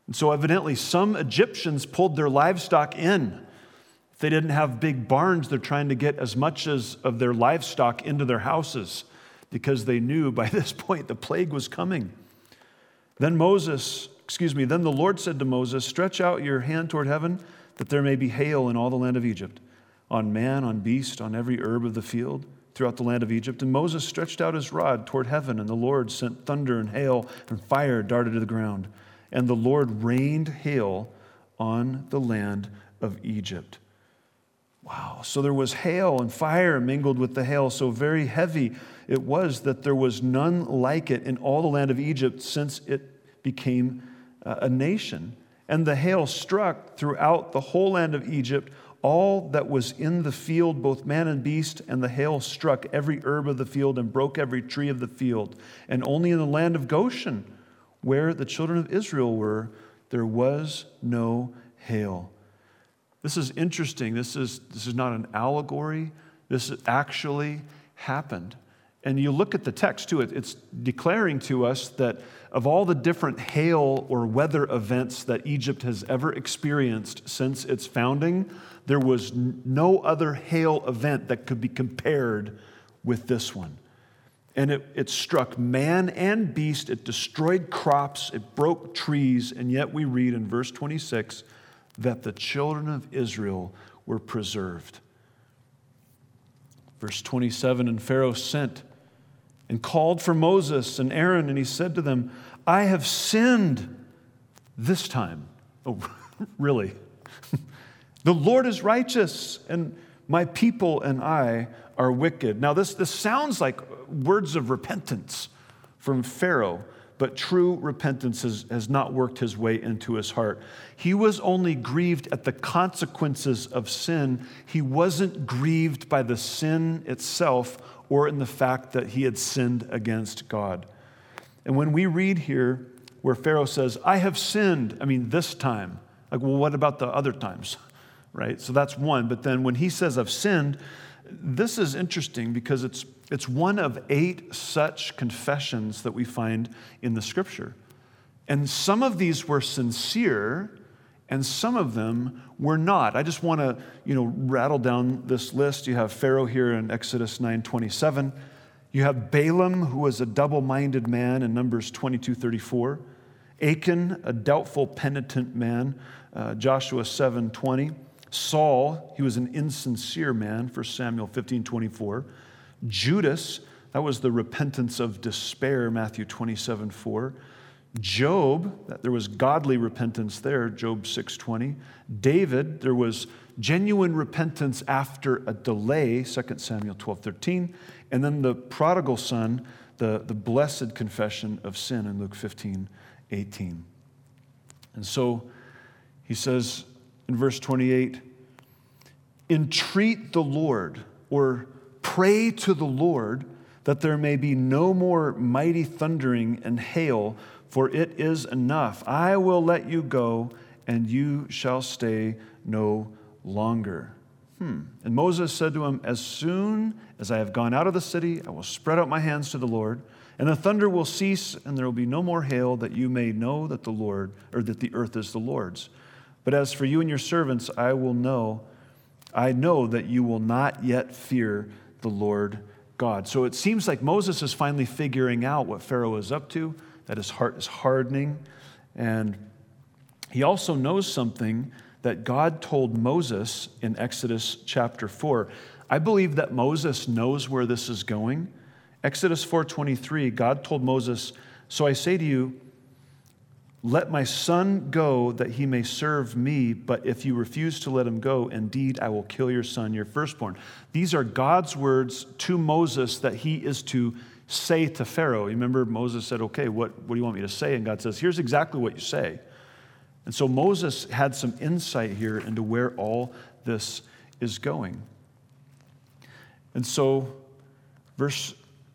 And so evidently some Egyptians pulled their livestock in. If they didn't have big barns, they're trying to get as much of their livestock into their houses because they knew by this point the plague was coming. Then the Lord said to Moses, "Stretch out your hand toward heaven, that there may be hail in all the land of Egypt, on man, on beast, on every herb of the field, throughout the land of Egypt." And Moses stretched out his rod toward heaven, and the Lord sent thunder and hail, and fire darted to the ground. And the Lord rained hail on the land of Egypt. Wow, so there was hail and fire mingled with the hail, so very heavy it was that there was none like it in all the land of Egypt since it became a nation. And the hail struck throughout the whole land of Egypt, all that was in the field, both man and beast, and the hail struck every herb of the field and broke every tree of the field. And only in the land of Goshen, where the children of Israel were, there was no hail. This is interesting. This is not an allegory. This actually happened. And you look at the text too, it's declaring to us that of all the different hail or weather events that Egypt has ever experienced since its founding, there was no other hail event that could be compared with this one. And it struck man and beast, it destroyed crops, it broke trees, and yet we read in verse 26 that the children of Israel were preserved. Verse 27, and Pharaoh sent and called for Moses and Aaron, and he said to them, "I have sinned this time." Oh, really? "The Lord is righteous, and my people and I are wicked." Now, this sounds like words of repentance from Pharaoh, but true repentance has not worked his way into his heart. He was only grieved at the consequences of sin. He wasn't grieved by the sin itself or in the fact that he had sinned against God. And when we read here where Pharaoh says, "I have sinned," this time, like, well, what about the other times, right? So that's one. But then when he says, "I've sinned," this is interesting because it's one of 8 such confessions that we find in the Scripture. And some of these were sincere, and some of them were not. I just want to, rattle down this list. You have Pharaoh here in Exodus 9:27. You have Balaam, who was a double-minded man in Numbers 22:34. Achan, a doubtful, penitent man, Joshua 7:20. Saul, he was an insincere man, 1 Samuel 15:24. Judas, that was the repentance of despair, Matthew 27:4. Job, there was godly repentance there, Job 6:20. David, there was genuine repentance after a delay, 2 Samuel 12:13. And then the prodigal son, the blessed confession of sin in Luke 15:18. And so he says in verse 28, "Entreat the Lord," or pray to the Lord, "that there may be no more mighty thundering and hail, for it is enough. I will let you go, and you shall stay no longer." And Moses said to him, "As soon as I have gone out of the city, I will spread out my hands to the Lord, and the thunder will cease, and there will be no more hail, that you may know that the earth is the Lord's. But as for you and your servants, I know that you will not yet fear the Lord God." So it seems like Moses is finally figuring out what Pharaoh is up to, that his heart is hardening. And he also knows something that God told Moses in Exodus chapter 4. I believe that Moses knows where this is going. Exodus 4:23, God told Moses, "So I say to you, let my son go that he may serve me, but if you refuse to let him go, indeed I will kill your son, your firstborn." These are God's words to Moses that he is to say to Pharaoh. Remember, Moses said, "Okay, what do you want me to say?" And God says, "Here's exactly what you say." And so Moses had some insight here into where all this is going. And so, verse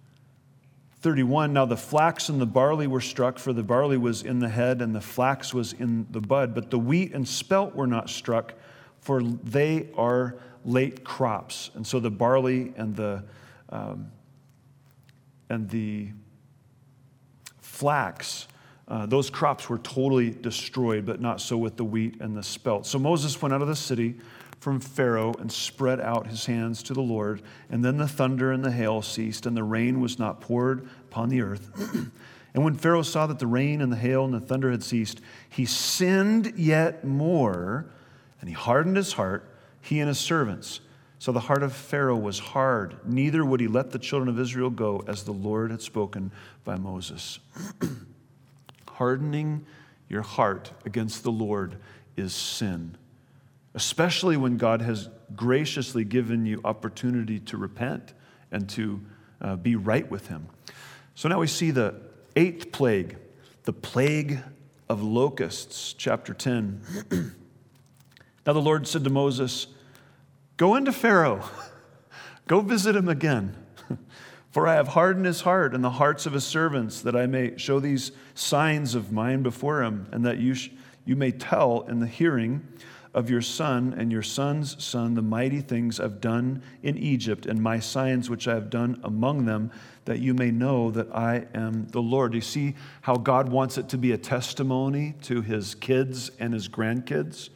31, "Now the flax and the barley were struck, for the barley was in the head and the flax was in the bud. But the wheat and spelt were not struck, for they are late crops." And so the barley and the flax those crops were totally destroyed, but not so with the wheat and the spelt. So Moses went out of the city from Pharaoh and spread out his hands to the Lord. And then the thunder and the hail ceased, and the rain was not poured upon the earth. And when Pharaoh saw that the rain and the hail and the thunder had ceased, he sinned yet more, and he hardened his heart, he and his servants. So the heart of Pharaoh was hard, neither would he let the children of Israel go, as the Lord had spoken by Moses. Hardening your heart against the Lord is sin, especially when God has graciously given you opportunity to repent and to be right with him. So now we see the 8th plague, the plague of locusts, chapter 10. Now the Lord said to Moses, "Go into Pharaoh, go visit him again. For I have hardened his heart and the hearts of his servants, that I may show these signs of mine before him, and that you may tell in the hearing of your son and your son's son the mighty things I've done in Egypt, and my signs which I have done among them, that you may know that I am the Lord." Do you see how God wants it to be a testimony to his kids and his grandkids?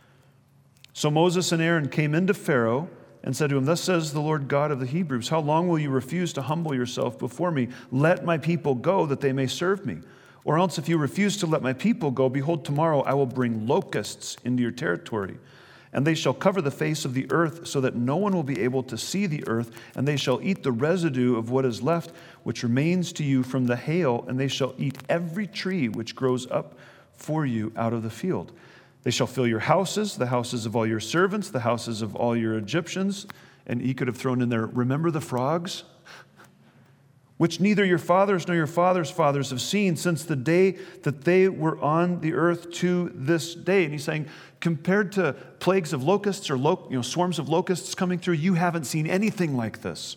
So Moses and Aaron came into Pharaoh and said to him, "Thus says the Lord God of the Hebrews, how long will you refuse to humble yourself before me? Let my people go, that they may serve me. Or else if you refuse to let my people go, behold, tomorrow I will bring locusts into your territory, and they shall cover the face of the earth, so that no one will be able to see the earth, and they shall eat the residue of what is left, which remains to you from the hail, and they shall eat every tree which grows up for you out of the field. They shall fill your houses, the houses of all your servants, the houses of all your Egyptians." And he could have thrown in there, "Remember the frogs? Which neither your fathers nor your fathers' fathers have seen since the day that they were on the earth to this day." And he's saying, compared to plagues of locusts or swarms of locusts coming through, you haven't seen anything like this.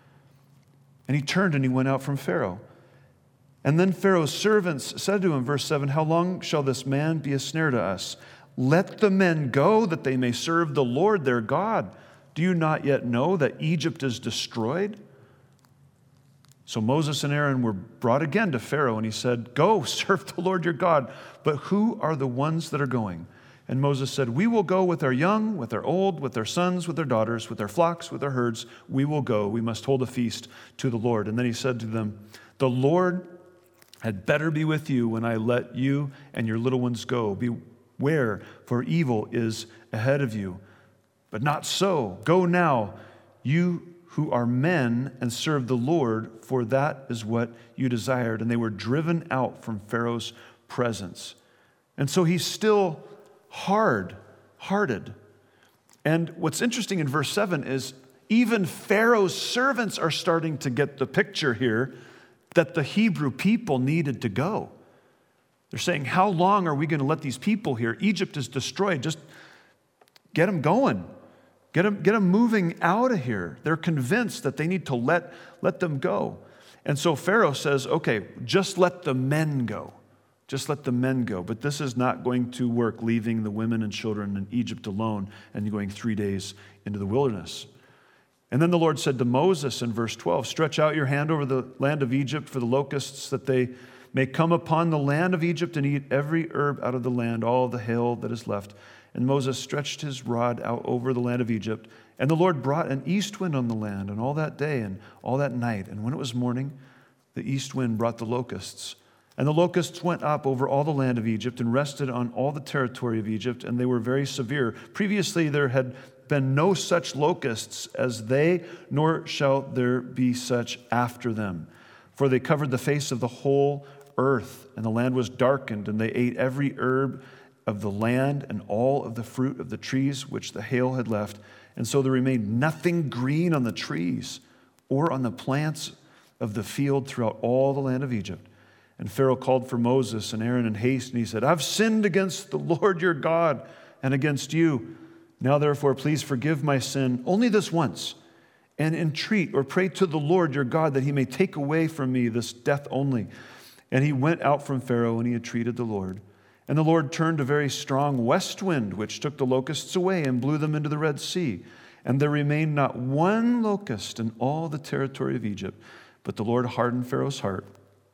And he turned and he went out from Pharaoh. And then Pharaoh's servants said to him, verse 7, "How long shall this man be a snare to us? Let the men go, that they may serve the Lord their God. Do you not yet know that Egypt is destroyed?" So Moses and Aaron were brought again to Pharaoh, and he said, "Go, serve the Lord your God. But who are the ones that are going?" And Moses said, "We will go with our young, with our old, with our sons, with our daughters, with our flocks, with our herds. We will go. We must hold a feast to the Lord." And then he said to them, "The Lord had better be with you when I let you and your little ones go. Beware, for evil is ahead of you. But not so. Go now, you who are men, and serve the Lord, for that is what you desired." And they were driven out from Pharaoh's presence. And so he's still hard-hearted. And what's interesting in verse 7 is even Pharaoh's servants are starting to get the picture here that the Hebrew people needed to go. They're saying, "How long are we going to let these people here? Egypt is destroyed. Just get them going. Get them moving out of here." They're convinced that they need to let them go. And so Pharaoh says, "Okay, just let the men go. Just let the men go." But this is not going to work, leaving the women and children in Egypt alone and going 3 days into the wilderness. And then the Lord said to Moses in verse 12, "Stretch out your hand over the land of Egypt for the locusts, that they may come upon the land of Egypt and eat every herb out of the land, all the hail that is left." And Moses stretched his rod out over the land of Egypt, and the Lord brought an east wind on the land, and all that day and all that night. And when it was morning, the east wind brought the locusts. And the locusts went up over all the land of Egypt and rested on all the territory of Egypt, and they were very severe. Previously there had been no such locusts as they, nor shall there be such after them. For they covered the face of the whole earth, and the land was darkened, and they ate every herb of the land and all of the fruit of the trees which the hail had left. And so there remained nothing green on the trees or on the plants of the field throughout all the land of Egypt. And Pharaoh called for Moses and Aaron in haste, and he said, "I've sinned against the Lord your God and against you. Now therefore, please forgive my sin only this once, and entreat or pray to the Lord your God that he may take away from me this death only." And he went out from Pharaoh, and he entreated the Lord. And the Lord turned a very strong west wind, which took the locusts away and blew them into the Red Sea. And there remained not one locust in all the territory of Egypt. But the Lord hardened Pharaoh's heart,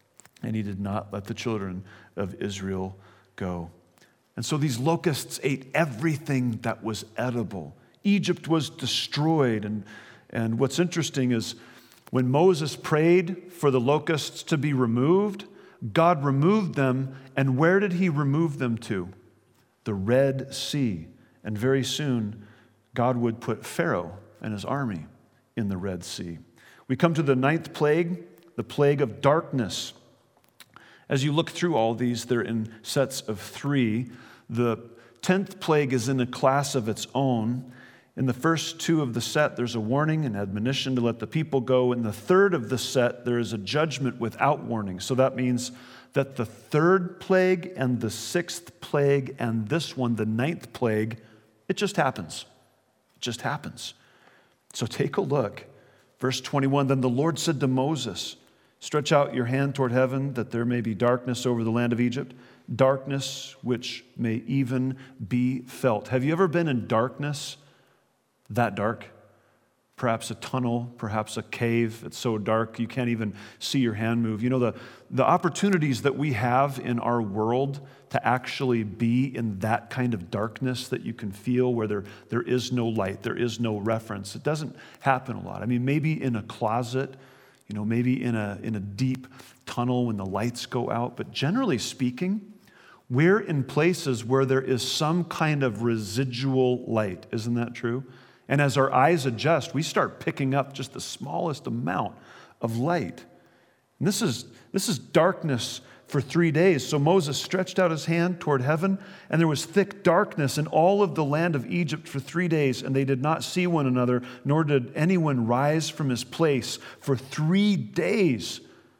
and he did not let the children of Israel go. And so these locusts ate everything that was edible. Egypt was destroyed. And what's interesting is when Moses prayed for the locusts to be removed, God removed them. And where did he remove them to? The Red Sea. And very soon, God would put Pharaoh and his army in the Red Sea. We come to the 9th plague, the plague of darkness. As you look through all these, they're in sets of 3. The 10th plague is in a class of its own. In the first 2 of the set, there's a warning and admonition to let the people go. In the 3rd of the set, there is a judgment without warning. So that means that the 3rd plague and the 6th plague and this one, the 9th plague, it just happens. It just happens. So take a look. Verse 21, then the Lord said to Moses, stretch out your hand toward heaven that there may be darkness over the land of Egypt, darkness which may even be felt. Have you ever been in darkness that dark? Perhaps a tunnel, perhaps a cave. It's so dark you can't even see your hand move. You know, the opportunities that we have in our world to actually be in that kind of darkness that you can feel where there is no light, there is no reference. It doesn't happen a lot. I mean, maybe in a closet, you know, maybe in a deep tunnel when the lights go out. But generally speaking, we're in places where there is some kind of residual light. Isn't that true? And as our eyes adjust, we start picking up just the smallest amount of light. And this is darkness for 3 days. So Moses stretched out his hand toward heaven, and there was thick darkness in all of the land of Egypt for 3 days, and they did not see one another, nor did anyone rise from his place for 3 days.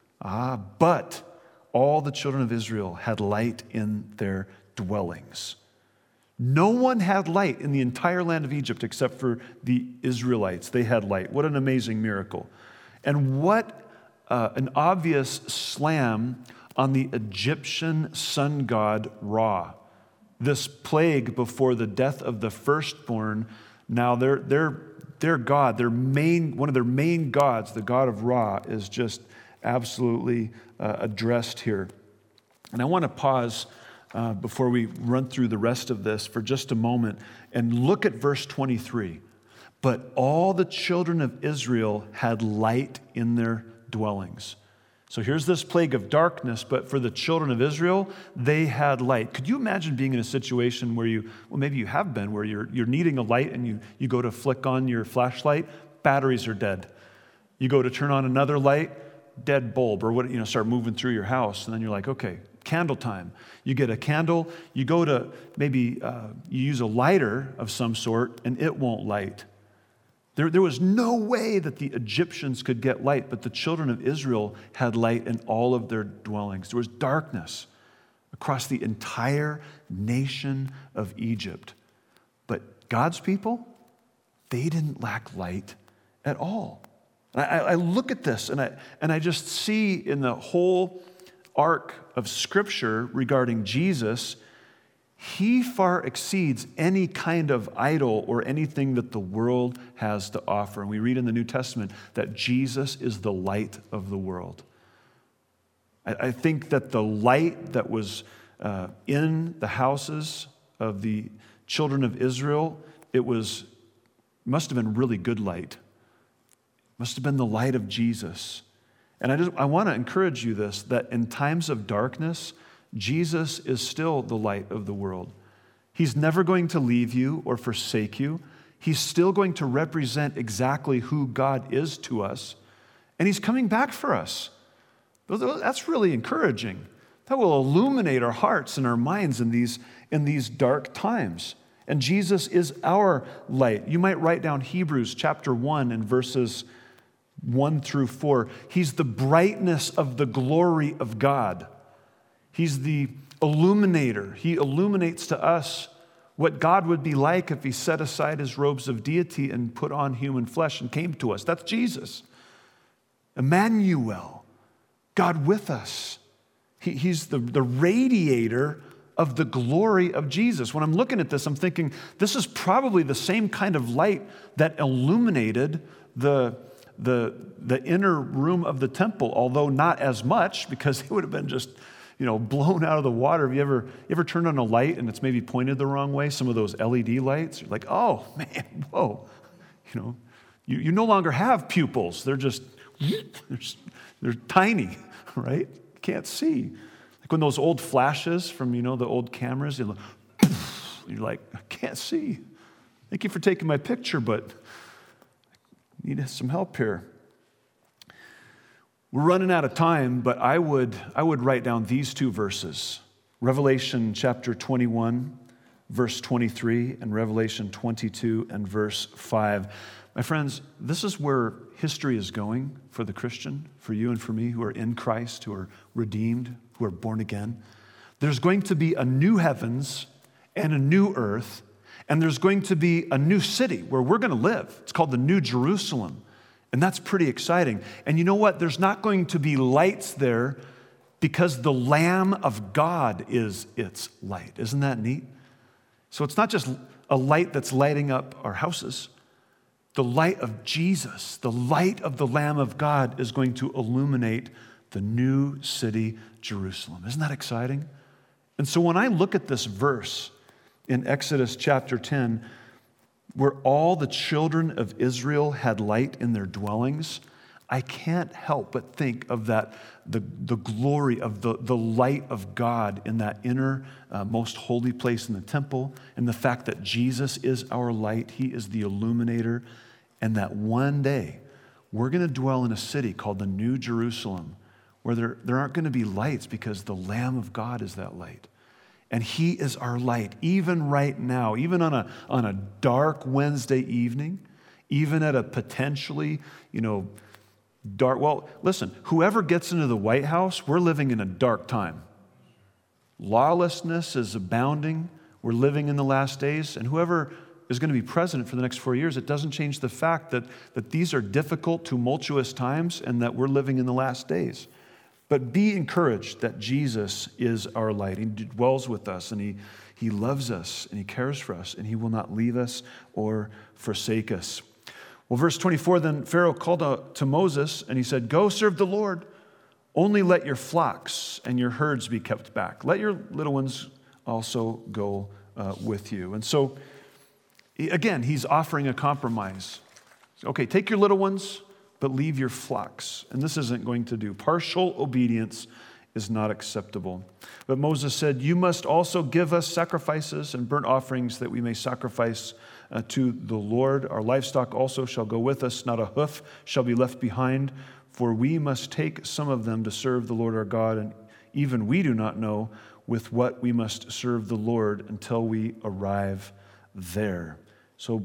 But all the children of Israel had light in their dwellings. No one had light in the entire land of Egypt except for the Israelites. They had light. What an amazing miracle. And what an obvious slam on the Egyptian sun god Ra. This plague before the death of the firstborn, now their god, one of their main gods, the god of Ra, is just absolutely addressed here. And I want to pause before we run through the rest of this for just a moment and look at verse 23. But all the children of Israel had light in their dwellings. So here's this plague of darkness, but for the children of Israel, they had light. Could you imagine being in a situation where maybe you have been, where you're needing a light and you go to flick on your flashlight, batteries are dead. You go to turn on another light, dead bulb, or start moving through your house, and then you're like, okay, candle time. You get a candle, you go to maybe you use a lighter of some sort, and it won't light. There was no way that the Egyptians could get light, but the children of Israel had light in all of their dwellings. There was darkness across the entire nation of Egypt. But God's people, they didn't lack light at all. I look at this and I just see in the whole arc of Scripture regarding Jesus, he far exceeds any kind of idol or anything that the world has to offer. And we read in the New Testament that Jesus is the light of the world. I think that the light that was in the houses of the children of Israel, must have been really good light. Must have been the light of Jesus. And I want to encourage you that in times of darkness, Jesus is still the light of the world. He's never going to leave you or forsake you. He's still going to represent exactly who God is to us. And he's coming back for us. That's really encouraging. That will illuminate our hearts and our minds in these dark times. And Jesus is our light. You might write down Hebrews chapter 1 and verses 1 through 4. He's the brightness of the glory of God. He's the illuminator. He illuminates to us what God would be like if he set aside his robes of deity and put on human flesh and came to us. That's Jesus. Emmanuel, God with us. He's the radiator of the glory of Jesus. When I'm looking at this, I'm thinking this is probably the same kind of light that illuminated the the inner room of the temple, although not as much because it would have been just, blown out of the water. Have you ever turned on a light and it's maybe pointed the wrong way? Some of those LED lights, you're like, oh man, whoa. You no longer have pupils. They're just, they're tiny, right? You can't see. Like when those old flashes from, the old cameras, you're like, I can't see. Thank you for taking my picture, but I need some help here. We're running out of time, but I would write down these two verses. Revelation chapter 21, verse 23, and Revelation 22 and verse 5. My friends, this is where history is going for the Christian, for you and for me who are in Christ, who are redeemed, who are born again. There's going to be a new heavens and a new earth, and there's going to be a new city where we're going to live. It's called the New Jerusalem, and that's pretty exciting. And you know what? There's not going to be lights there because the Lamb of God is its light. Isn't that neat? So it's not just a light that's lighting up our houses. The light of Jesus, the light of the Lamb of God is going to illuminate the new city, Jerusalem. Isn't that exciting? And so when I look at this verse in Exodus chapter 10, where all the children of Israel had light in their dwellings, I can't help but think of that, the glory of the light of God in that inner, most holy place in the temple, and the fact that Jesus is our light, he is the illuminator, and that one day we're going to dwell in a city called the New Jerusalem, where there aren't going to be lights because the Lamb of God is that light. And he is our light, even right now, even on a dark Wednesday evening, even at a potentially, dark. Well, listen, whoever gets into the White House, we're living in a dark time. Lawlessness is abounding. We're living in the last days. And whoever is going to be president for the next 4 years, it doesn't change the fact that these are difficult, tumultuous times and that we're living in the last days. But be encouraged that Jesus is our light. He dwells with us, and he loves us, and he cares for us, and he will not leave us or forsake us. Well, verse 24, then Pharaoh called out to Moses, and he said, "Go serve the Lord. Only let your flocks and your herds be kept back. Let your little ones also go with you." And so, again, he's offering a compromise. Okay, take your little ones, but leave your flocks. And this isn't going to do. Partial obedience is not acceptable. But Moses said, "You must also give us sacrifices and burnt offerings that we may sacrifice to the Lord. Our livestock also shall go with us. Not a hoof shall be left behind, for we must take some of them to serve the Lord our God. And even we do not know with what we must serve the Lord until we arrive there." So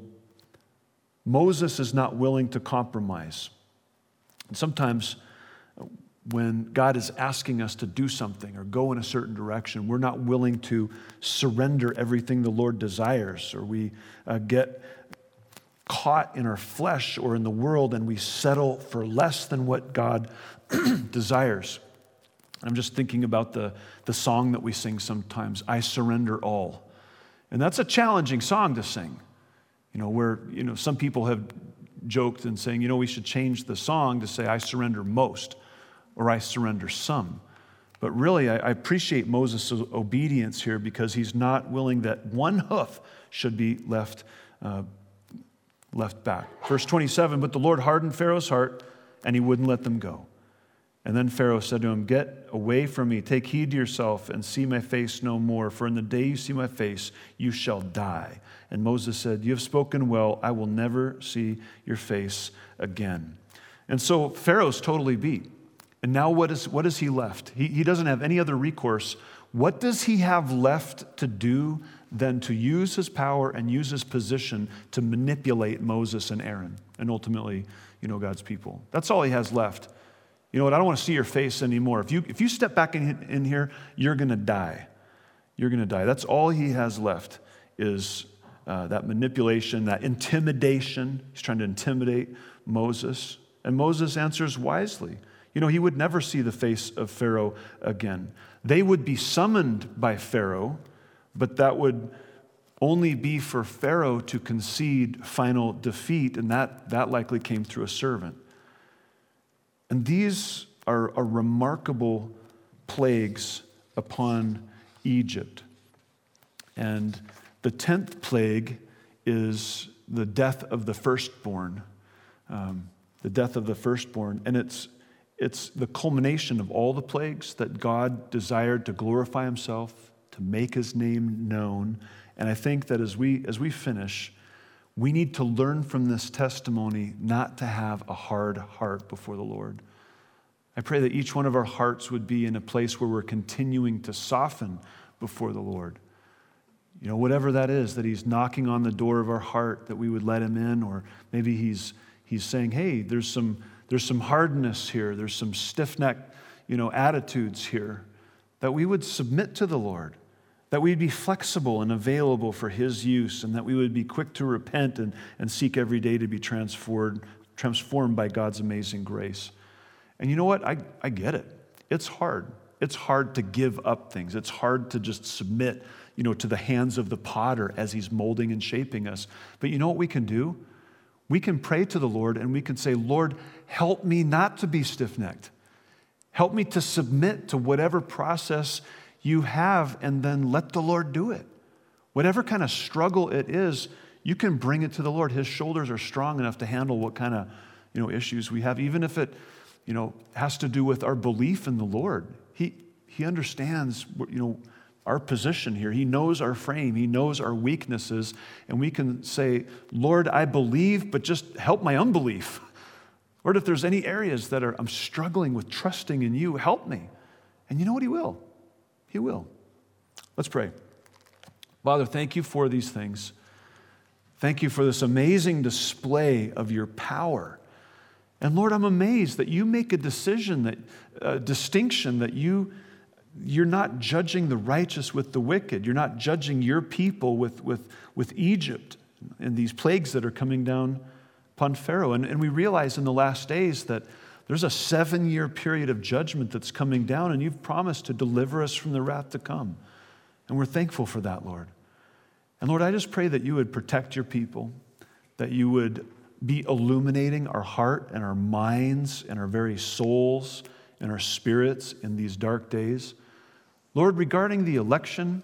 Moses is not willing to compromise. And sometimes when God is asking us to do something or go in a certain direction, we're not willing to surrender everything the Lord desires, or we get caught in our flesh or in the world and we settle for less than what God desires. I'm just thinking about the song that we sing sometimes, "I Surrender All." And that's a challenging song to sing. Where some people have joked and saying, we should change the song to say, "I surrender most," or "I surrender some." But really, I appreciate Moses' obedience here because he's not willing that one hoof should be left back. Verse 27, but the Lord hardened Pharaoh's heart, and he wouldn't let them go. And then Pharaoh said to him, "Get away from me, take heed to yourself, and see my face no more, for in the day you see my face, you shall die." And Moses said, "You have spoken well, I will never see your face again." And so Pharaoh's totally beat. And now what is he left? He doesn't have any other recourse. What does he have left to do than to use his power and use his position to manipulate Moses and Aaron and ultimately, God's people? That's all he has left. You know what? I don't want to see your face anymore. If you step back in here, you're going to die. You're going to die. That's all he has left is that manipulation, that intimidation. He's trying to intimidate Moses. And Moses answers wisely. He would never see the face of Pharaoh again. They would be summoned by Pharaoh, but that would only be for Pharaoh to concede final defeat, and that likely came through a servant. And these are remarkable plagues upon Egypt. And the 10th plague is the death of the firstborn. The death of the firstborn. And it's the culmination of all the plagues that God desired to glorify himself, to make his name known. And I think that as we finish, we need to learn from this testimony not to have a hard heart before the Lord. I pray that each one of our hearts would be in a place where we're continuing to soften before the Lord. You know, whatever that is, that he's knocking on the door of our heart, that we would let him in, or maybe he's saying, hey, there's some hardness here, there's some stiff-necked, attitudes here, that we would submit to the Lord, that we'd be flexible and available for his use, and that we would be quick to repent and seek every day to be transformed by God's amazing grace. And you know what? I get it. It's hard. It's hard to give up things. It's hard to just submit, to the hands of the potter as he's molding and shaping us. But you know what we can do? We can pray to the Lord and we can say, Lord, help me not to be stiff-necked. Help me to submit to whatever process you have, and then let the Lord do it. Whatever kind of struggle it is, you can bring it to the Lord. His shoulders are strong enough to handle what kind of, issues we have, even if it, has to do with our belief in the Lord. He understands, our position here. He knows our frame. He knows our weaknesses. And we can say, Lord, I believe, but just help my unbelief. Lord, if there's any areas that I'm struggling with trusting in you, help me. And you know what? He will. He will. Let's pray. Father, thank you for these things. Thank you for this amazing display of your power. And Lord, I'm amazed that you make a distinction that you're not judging the righteous with the wicked. You're not judging your people with Egypt and these plagues that are coming down upon Pharaoh. And we realize in the last days that there's a 7-year period of judgment that's coming down, and you've promised to deliver us from the wrath to come. And we're thankful for that, Lord. And Lord, I just pray that you would protect your people, that you would be illuminating our heart and our minds and our very souls and our spirits in these dark days. Lord, regarding the election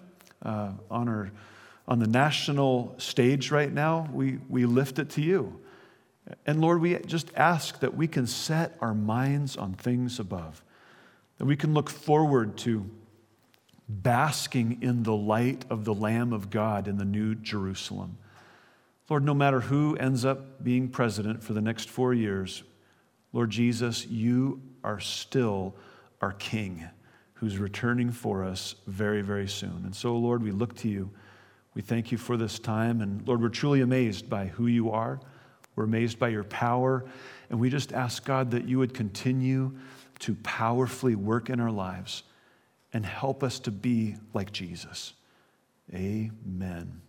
on the national stage right now, we lift it to you. And Lord, we just ask that we can set our minds on things above, that we can look forward to basking in the light of the Lamb of God in the New Jerusalem. Lord, no matter who ends up being president for the next 4 years, Lord Jesus, you are still our King who's returning for us very, very soon. And so, Lord, we look to you. We thank you for this time. And Lord, we're truly amazed by who you are. We're amazed by your power. And we just ask, God, that you would continue to powerfully work in our lives and help us to be like Jesus. Amen.